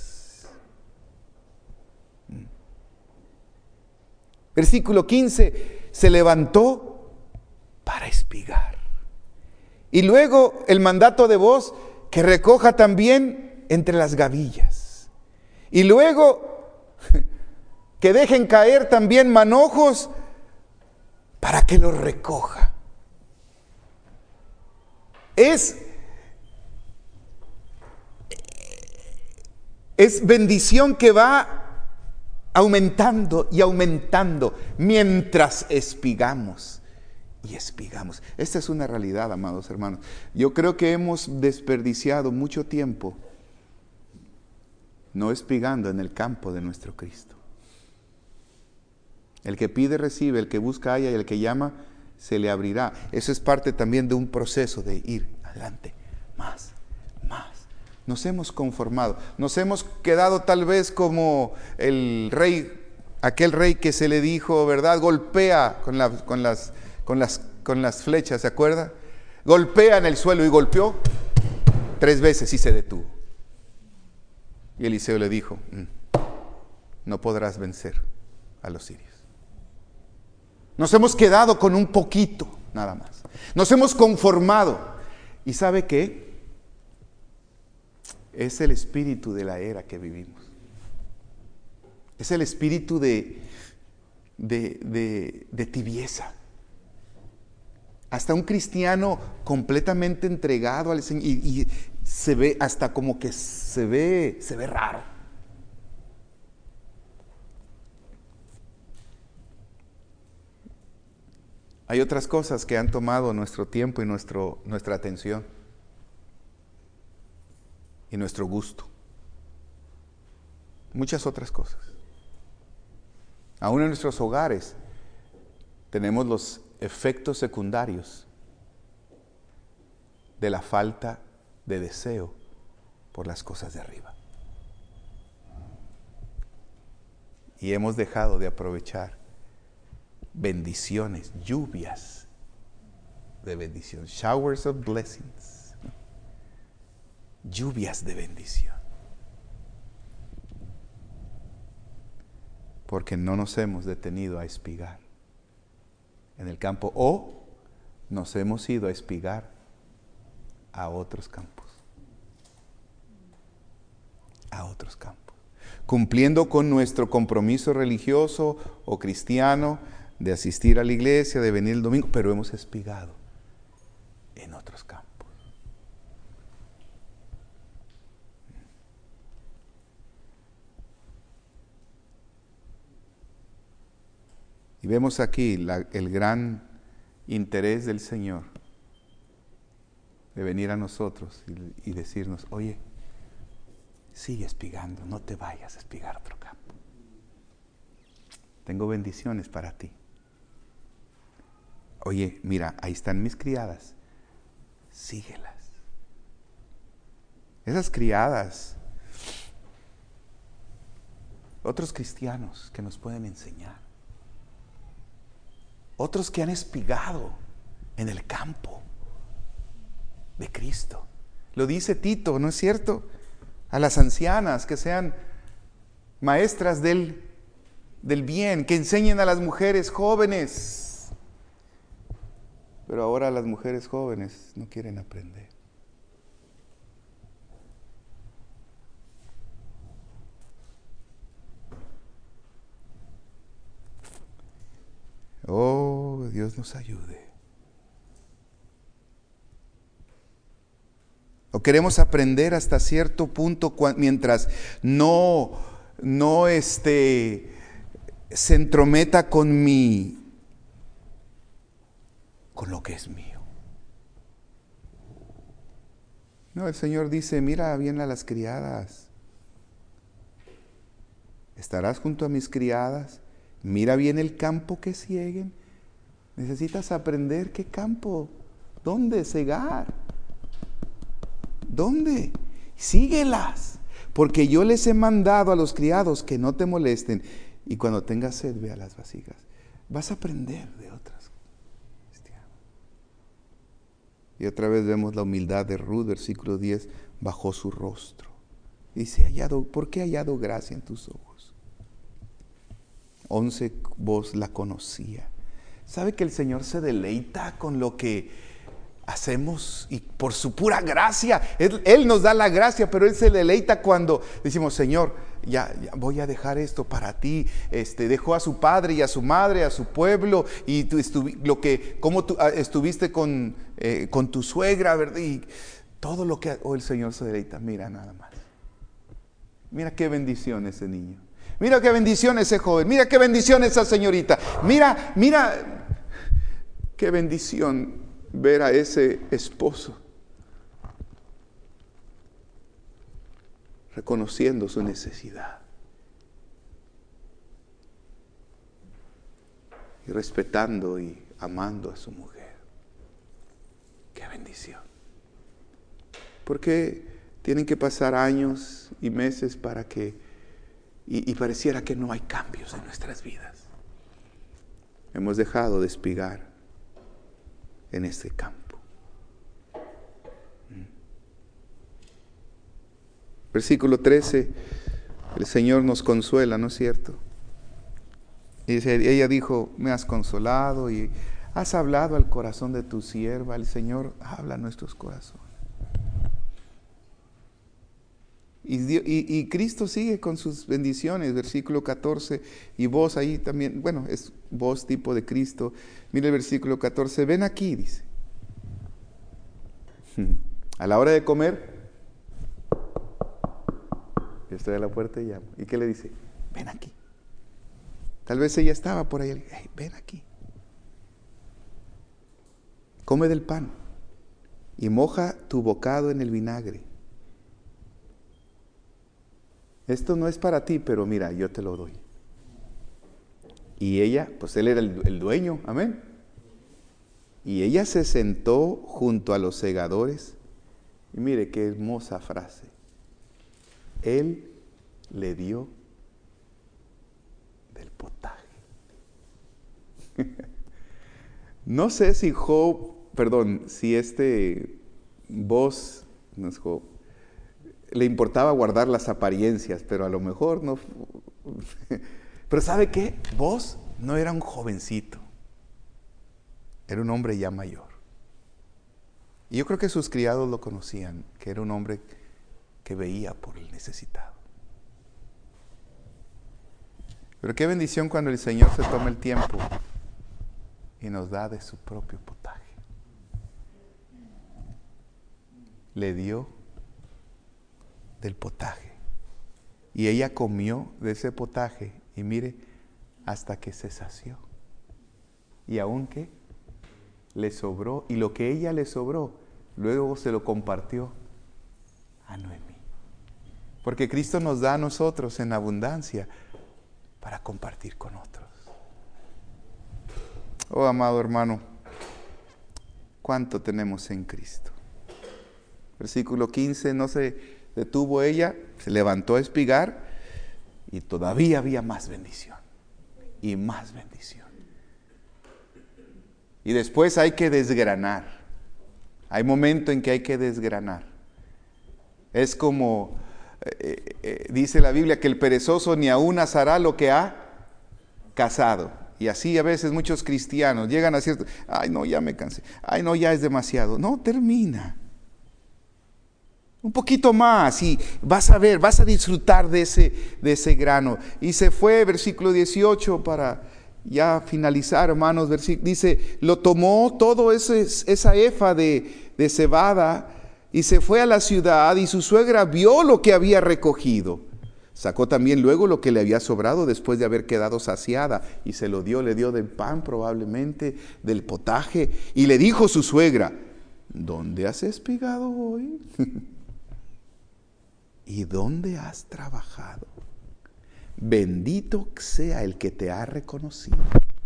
Versículo 15, se levantó para espigar. Y luego el mandato de voz, que recoja también entre las gavillas. Y luego que dejen caer también manojos para que los recoja. Es bendición que va aumentando y aumentando mientras espigamos y espigamos. Esta es una realidad, amados hermanos. Yo creo que hemos desperdiciado mucho tiempo no espigando en el campo de nuestro Cristo. El que pide recibe, el que busca halla y el que llama se le abrirá. Eso es parte también de un proceso de ir adelante, más. Nos hemos conformado, nos hemos quedado tal vez como el rey, aquel rey que se le dijo, ¿verdad? Golpea con las flechas, ¿se acuerda? Golpea en el suelo y golpeó 3 veces y se detuvo. Y Eliseo le dijo, no podrás vencer a los sirios. Nos hemos quedado con un poquito, nada más. Nos hemos conformado. ¿Y sabe qué? Es el espíritu de la era que vivimos. Es el espíritu de tibieza. Hasta un cristiano completamente entregado al Señor y se ve hasta como que se ve raro. Hay otras cosas que han tomado nuestro tiempo y nuestra atención. Y nuestro gusto. Muchas otras cosas. Aún en nuestros hogares tenemos los efectos secundarios de la falta de deseo por las cosas de arriba. Y hemos dejado de aprovechar bendiciones, lluvias de bendición. Showers of blessings. Lluvias de bendición. Porque no nos hemos detenido a espigar en el campo, o nos hemos ido a espigar a otros campos. A otros campos. Cumpliendo con nuestro compromiso religioso o cristiano de asistir a la iglesia, de venir el domingo, pero hemos espigado en otros campos. Y vemos aquí el gran interés del Señor de venir a nosotros y decirnos, oye, sigue espigando, no te vayas a espigar a otro campo. Tengo bendiciones para ti. Oye, mira, ahí están mis criadas, síguelas. Esas criadas, otros cristianos que nos pueden enseñar. Otros que han espigado en el campo de Cristo. Lo dice Tito, ¿no es cierto? A las ancianas que sean maestras del bien, que enseñen a las mujeres jóvenes. Pero ahora las mujeres jóvenes no quieren aprender. Oh, Dios nos ayude. O queremos aprender hasta cierto punto mientras no se entrometa con lo que es mío. No, el Señor dice, mira bien a las criadas. Estarás junto a mis criadas. Mira bien el campo que sieguen. Necesitas aprender qué campo, dónde cegar, dónde. Síguelas, porque yo les he mandado a los criados que no te molesten. Y cuando tengas sed, ve a las vasijas. Vas a aprender de otras. Y otra vez vemos la humildad de Ruth, versículo 10, bajó su rostro. Dice, ¿por qué he hallado gracia en tus ojos? 11 voz la conocía. ¿Sabe que el Señor se deleita con lo que hacemos? Y por su pura gracia, Él nos da la gracia, pero Él se deleita cuando decimos, Señor, ya voy a dejar esto para ti. Dejó a su padre y a su madre, a su pueblo, y tú estuviste con tu suegra, ¿verdad? Y todo lo que el Señor se deleita. Mira nada más. Mira qué bendición ese niño. Mira qué bendición ese joven. Mira qué bendición esa señorita. Mira qué bendición ver a ese esposo reconociendo su necesidad y respetando y amando a su mujer. Qué bendición. Porque tienen que pasar años y meses para que y pareciera que no hay cambios en nuestras vidas. Hemos dejado de espigar en este campo. Versículo 13, el Señor nos consuela, ¿no es cierto? Y dice, ella dijo, me has consolado y has hablado al corazón de tu sierva. El Señor habla a nuestros corazones. Y Cristo sigue con sus bendiciones, versículo 14, y vos ahí también, bueno, es vos tipo de Cristo. Mire el versículo 14, ven aquí, dice. A la hora de comer, yo estoy a la puerta y llamo. ¿Y qué le dice? Ven aquí. Tal vez ella estaba por ahí, hey, ven aquí. Come del pan y moja tu bocado en el vinagre. Esto no es para ti, pero mira, yo te lo doy. Y ella, pues él era el dueño, amén. Y ella se sentó junto a los segadores. Y mire qué hermosa frase. Él le dio del potaje. No sé si Job perdón, si Boz le importaba guardar las apariencias, pero a lo mejor no. Pero ¿sabe qué? Boz no era un jovencito, era un hombre ya mayor. Y yo creo que sus criados lo conocían, que era un hombre que veía por el necesitado. Pero qué bendición cuando el Señor se toma el tiempo y nos da de su propio potaje. Le dio del potaje. Y ella comió de ese potaje y mire, hasta que se sació. Y aunque le sobró, y lo que ella le sobró, luego se lo compartió a Noemí. Porque Cristo nos da a nosotros en abundancia para compartir con otros. Oh, amado hermano, ¿cuánto tenemos en Cristo? Versículo 15, no se detuvo ella, se levantó a espigar y todavía había más bendición y más bendición. Y después hay que desgranar. Hay momento en que hay que desgranar. Es como dice la Biblia que el perezoso ni aún asará lo que ha cazado. Y así a veces muchos cristianos llegan a cierto, ay no, ya me cansé, ay no, ya es demasiado. No, termina. Un poquito más y vas a ver, vas a disfrutar de ese grano. Y se fue, versículo 18, para ya finalizar, hermanos, dice, lo tomó todo esa efa de cebada y se fue a la ciudad, y su suegra vio lo que había recogido. Sacó también luego lo que le había sobrado después de haber quedado saciada y se lo dio, le dio del pan probablemente, del potaje, y le dijo su suegra, ¿dónde has espigado hoy? ¿Y dónde has trabajado? Bendito sea el que te ha reconocido.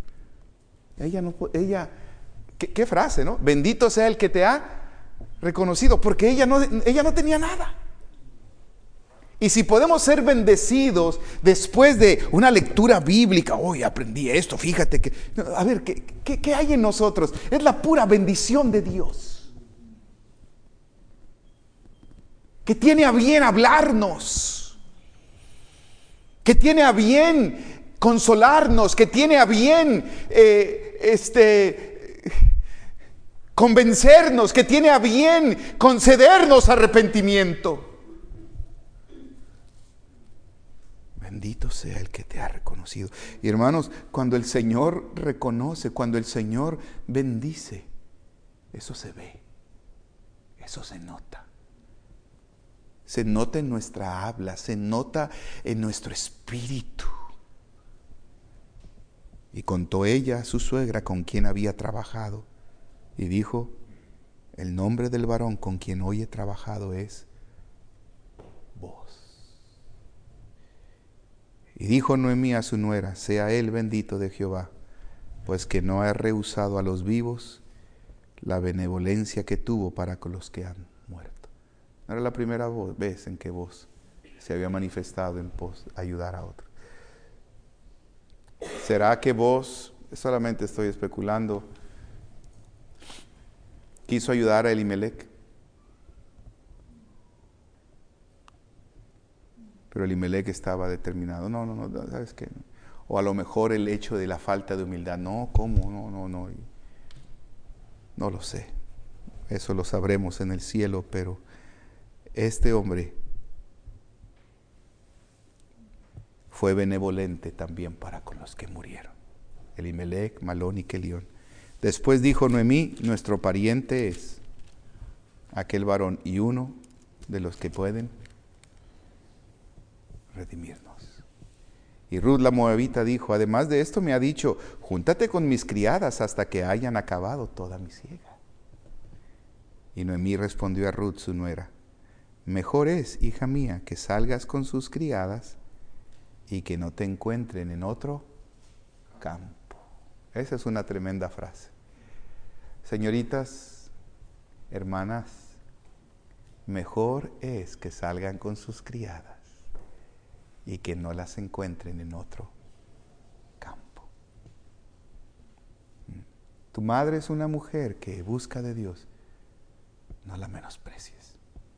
¿Qué frase, ¿no? Bendito sea el que te ha reconocido, porque ella no tenía nada. Y si podemos ser bendecidos después de una lectura bíblica, hoy aprendí esto, fíjate que, a ver, ¿qué hay en nosotros? Es la pura bendición de Dios, que tiene a bien hablarnos, que tiene a bien consolarnos, que tiene a bien convencernos, que tiene a bien concedernos arrepentimiento. Bendito sea el que te ha reconocido. Y hermanos, cuando el Señor reconoce, cuando el Señor bendice, eso se ve, eso se nota. Se nota en nuestra habla, se nota en nuestro espíritu. Y contó ella a su suegra con quien había trabajado, y dijo, el nombre del varón con quien hoy he trabajado es Boz. Y dijo Noemí a su nuera, sea él bendito de Jehová, pues que no ha rehusado a los vivos la benevolencia que tuvo para con los que han muerto. No era la primera vez en que Boz se había manifestado en pos de ayudar a otros. ¿Será que Boz, solamente estoy especulando, quiso ayudar a Elimelec? Pero Elimelec estaba determinado. No, ¿sabes qué? O a lo mejor el hecho de la falta de humildad. No, ¿cómo? No. No lo sé. Eso lo sabremos en el cielo, pero este hombre fue benevolente también para con los que murieron. Elimelec, Malón y Kelión. Después dijo Noemí, nuestro pariente es aquel varón y uno de los que pueden redimirnos. Y Ruth la moabita dijo, además de esto me ha dicho, júntate con mis criadas hasta que hayan acabado toda mi siega. Y Noemí respondió a Ruth su nuera, mejor es, hija mía, que salgas con sus criadas y que no te encuentren en otro campo. Esa es una tremenda frase. Señoritas, hermanas, mejor es que salgan con sus criadas y que no las encuentren en otro campo. Tu madre es una mujer que busca de Dios. No la menosprecies.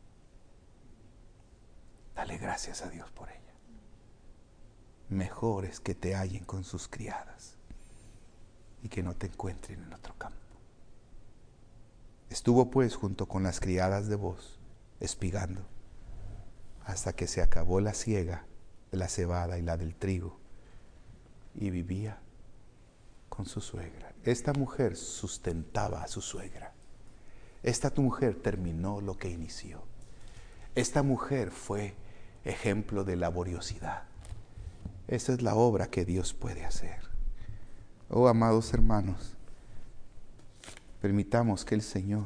Dale gracias a Dios por ella. Mejor es que te hallen con sus criadas y que no te encuentren en otro campo. Estuvo pues junto con las criadas de Booz, espigando, hasta que se acabó la siega de la cebada y la del trigo, y vivía con su suegra. Esta mujer sustentaba a su suegra. Esta mujer terminó lo que inició. Esta mujer fue ejemplo de laboriosidad. Esa es la obra que Dios puede hacer. Oh, amados hermanos, permitamos que el Señor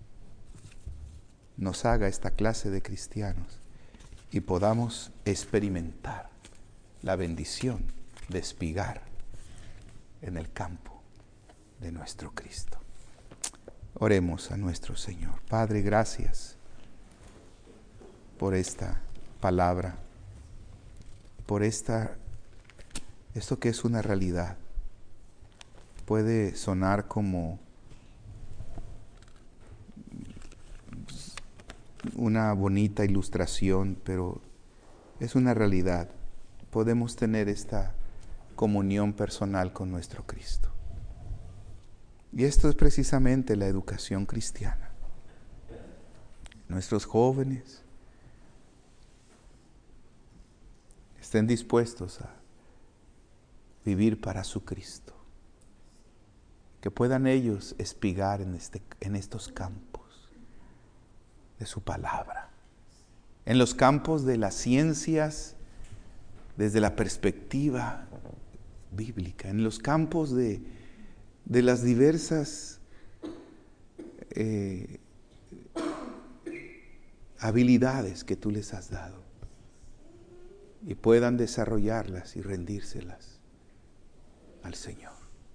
nos haga esta clase de cristianos y podamos experimentar la bendición de espigar en el campo de nuestro Cristo. Oremos a nuestro Señor. Padre, gracias por esta palabra, por esto que es una realidad. Puede sonar como una bonita ilustración, pero es una realidad. Podemos tener esta comunión personal con nuestro Cristo. Y esto es precisamente la educación cristiana. Nuestros jóvenes estén dispuestos a vivir para su Cristo. Que puedan ellos espigar en estos campos de su palabra, en los campos de las ciencias desde la perspectiva bíblica, en los campos de las diversas habilidades que tú les has dado, y puedan desarrollarlas y rendírselas al Señor.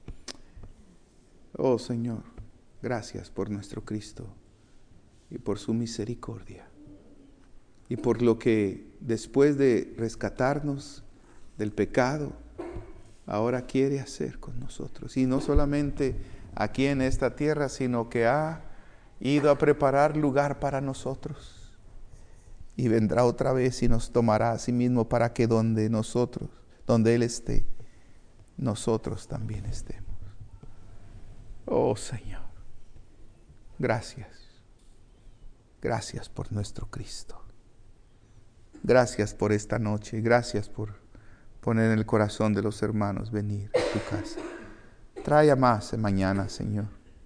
Oh Señor, gracias por nuestro Cristo y por su misericordia, y por lo que después de rescatarnos del pecado, ahora quiere hacer con nosotros. Y no solamente aquí en esta tierra, sino que ha ido a preparar lugar para nosotros. Y vendrá otra vez y nos tomará a sí mismo para que donde Él esté, nosotros también estemos. Oh Señor, gracias. Gracias por nuestro Cristo. Gracias por esta noche. Gracias por poner en el corazón de los hermanos venir a tu casa. Trae a más mañana, Señor.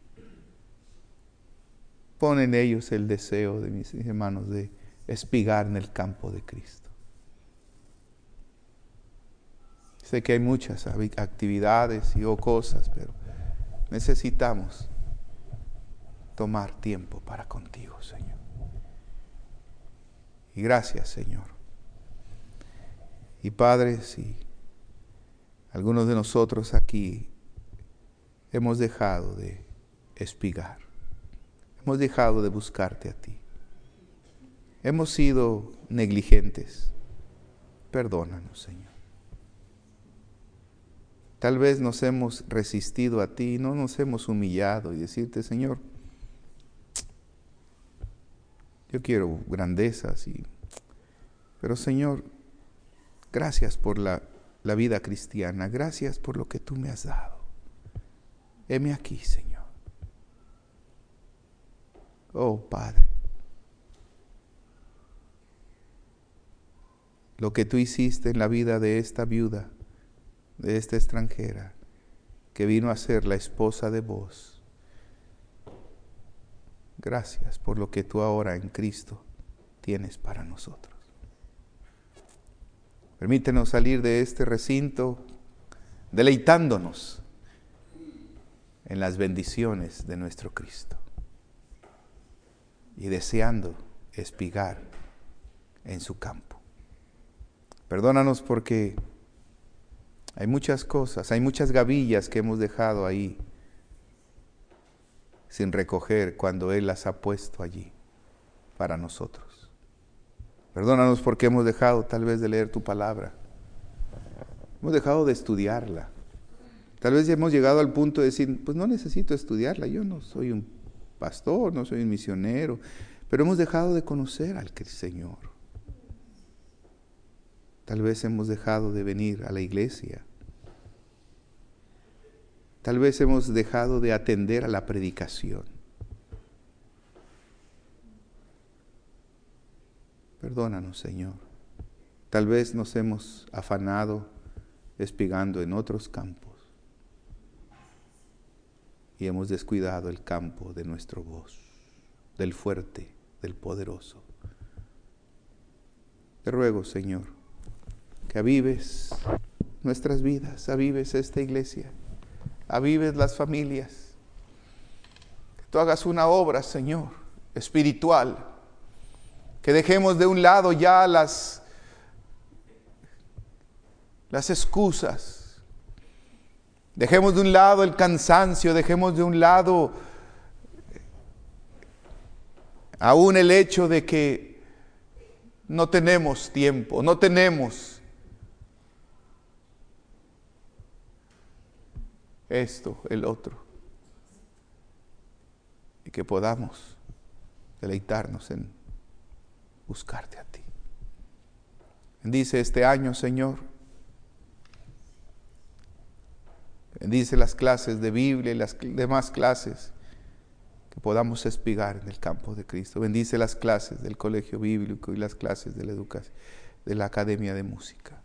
Pon en ellos el deseo de mis hermanos de espigar en el campo de Cristo. Sé que hay muchas actividades y cosas, pero necesitamos tomar tiempo para contigo, Señor. Y gracias, Señor. Y Padre, si algunos de nosotros aquí hemos dejado de espigar, hemos dejado de buscarte a ti, hemos sido negligentes, perdónanos, Señor. Tal vez nos hemos resistido a ti, no nos hemos humillado y decirte, Señor, yo quiero grandezas, pero Señor, gracias por la vida cristiana, gracias por lo que tú me has dado. Heme aquí, Señor. Oh Padre, lo que tú hiciste en la vida de esta viuda, de esta extranjera, que vino a ser la esposa de Booz. Gracias por lo que tú ahora en Cristo tienes para nosotros. Permítenos salir de este recinto deleitándonos en las bendiciones de nuestro Cristo y deseando espigar en su campo. Perdónanos porque hay muchas cosas, hay muchas gavillas que hemos dejado ahí sin recoger cuando Él las ha puesto allí para nosotros. Perdónanos porque hemos dejado tal vez de leer tu palabra. Hemos dejado de estudiarla. Tal vez hemos llegado al punto de decir, pues no necesito estudiarla, yo no soy un pastor, no soy un misionero, pero hemos dejado de conocer al Señor. Tal vez hemos dejado de venir a la iglesia. Tal vez hemos dejado de atender a la predicación. Perdónanos, Señor. Tal vez nos hemos afanado espigando en otros campos y hemos descuidado el campo de nuestro voz, del fuerte, del poderoso. Te ruego, Señor, que avives nuestras vidas, avives esta iglesia, avives las familias, que tú hagas una obra, Señor, espiritual, que dejemos de un lado ya las excusas, dejemos de un lado el cansancio, dejemos de un lado aún el hecho de que no tenemos tiempo, no tenemos esto, el otro, y que podamos deleitarnos en buscarte a ti. Bendice este año, Señor. Bendice las clases de Biblia y las demás clases que podamos espigar en el campo de Cristo. Bendice las clases del colegio bíblico y las clases de la educación, de la academia de música.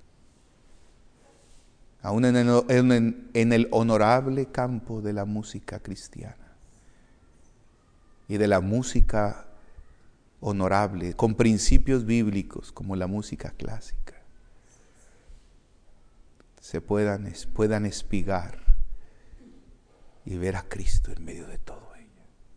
Aún en el honorable campo de la música cristiana y de la música honorable, con principios bíblicos como la música clásica, se puedan espigar y ver a Cristo en medio de todo ello.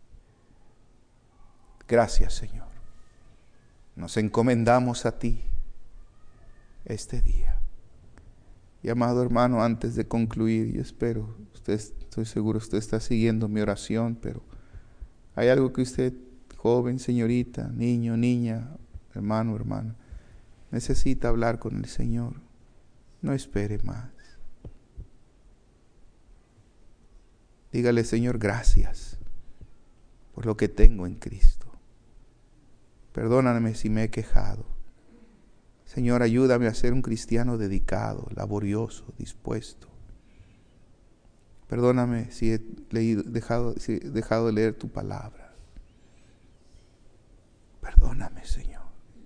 Gracias, Señor. Nos encomendamos a ti este día. Y amado hermano, antes de concluir, yo espero, estoy seguro usted está siguiendo mi oración, pero hay algo que usted, joven, señorita, niño, niña, hermano, hermana, necesita hablar con el Señor. No espere más. Dígale, Señor, gracias por lo que tengo en Cristo. Perdóname si me he quejado. Señor, ayúdame a ser un cristiano dedicado, laborioso, dispuesto. Perdóname si he dejado de leer tu palabra. Perdóname, Señor.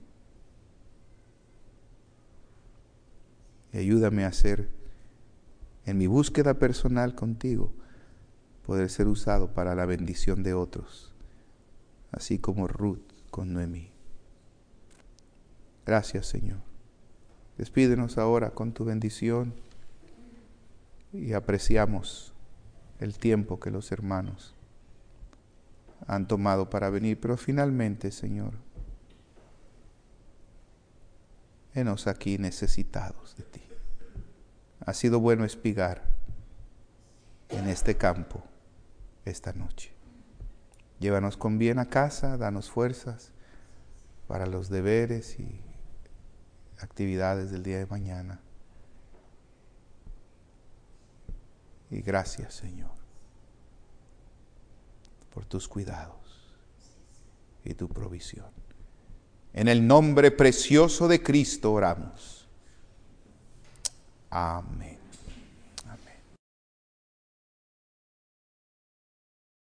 Y ayúdame a ser, en mi búsqueda personal contigo, poder ser usado para la bendición de otros, así como Ruth con Noemí. Gracias, Señor. Despídenos ahora con tu bendición y apreciamos el tiempo que los hermanos han tomado para venir, pero finalmente, Señor, henos aquí necesitados de ti. Ha sido bueno espigar en este campo esta noche. Llévanos con bien a casa, danos fuerzas para los deberes y actividades del día de mañana. Y gracias, Señor, por tus cuidados y tu provisión. En el nombre precioso de Cristo oramos. Amén.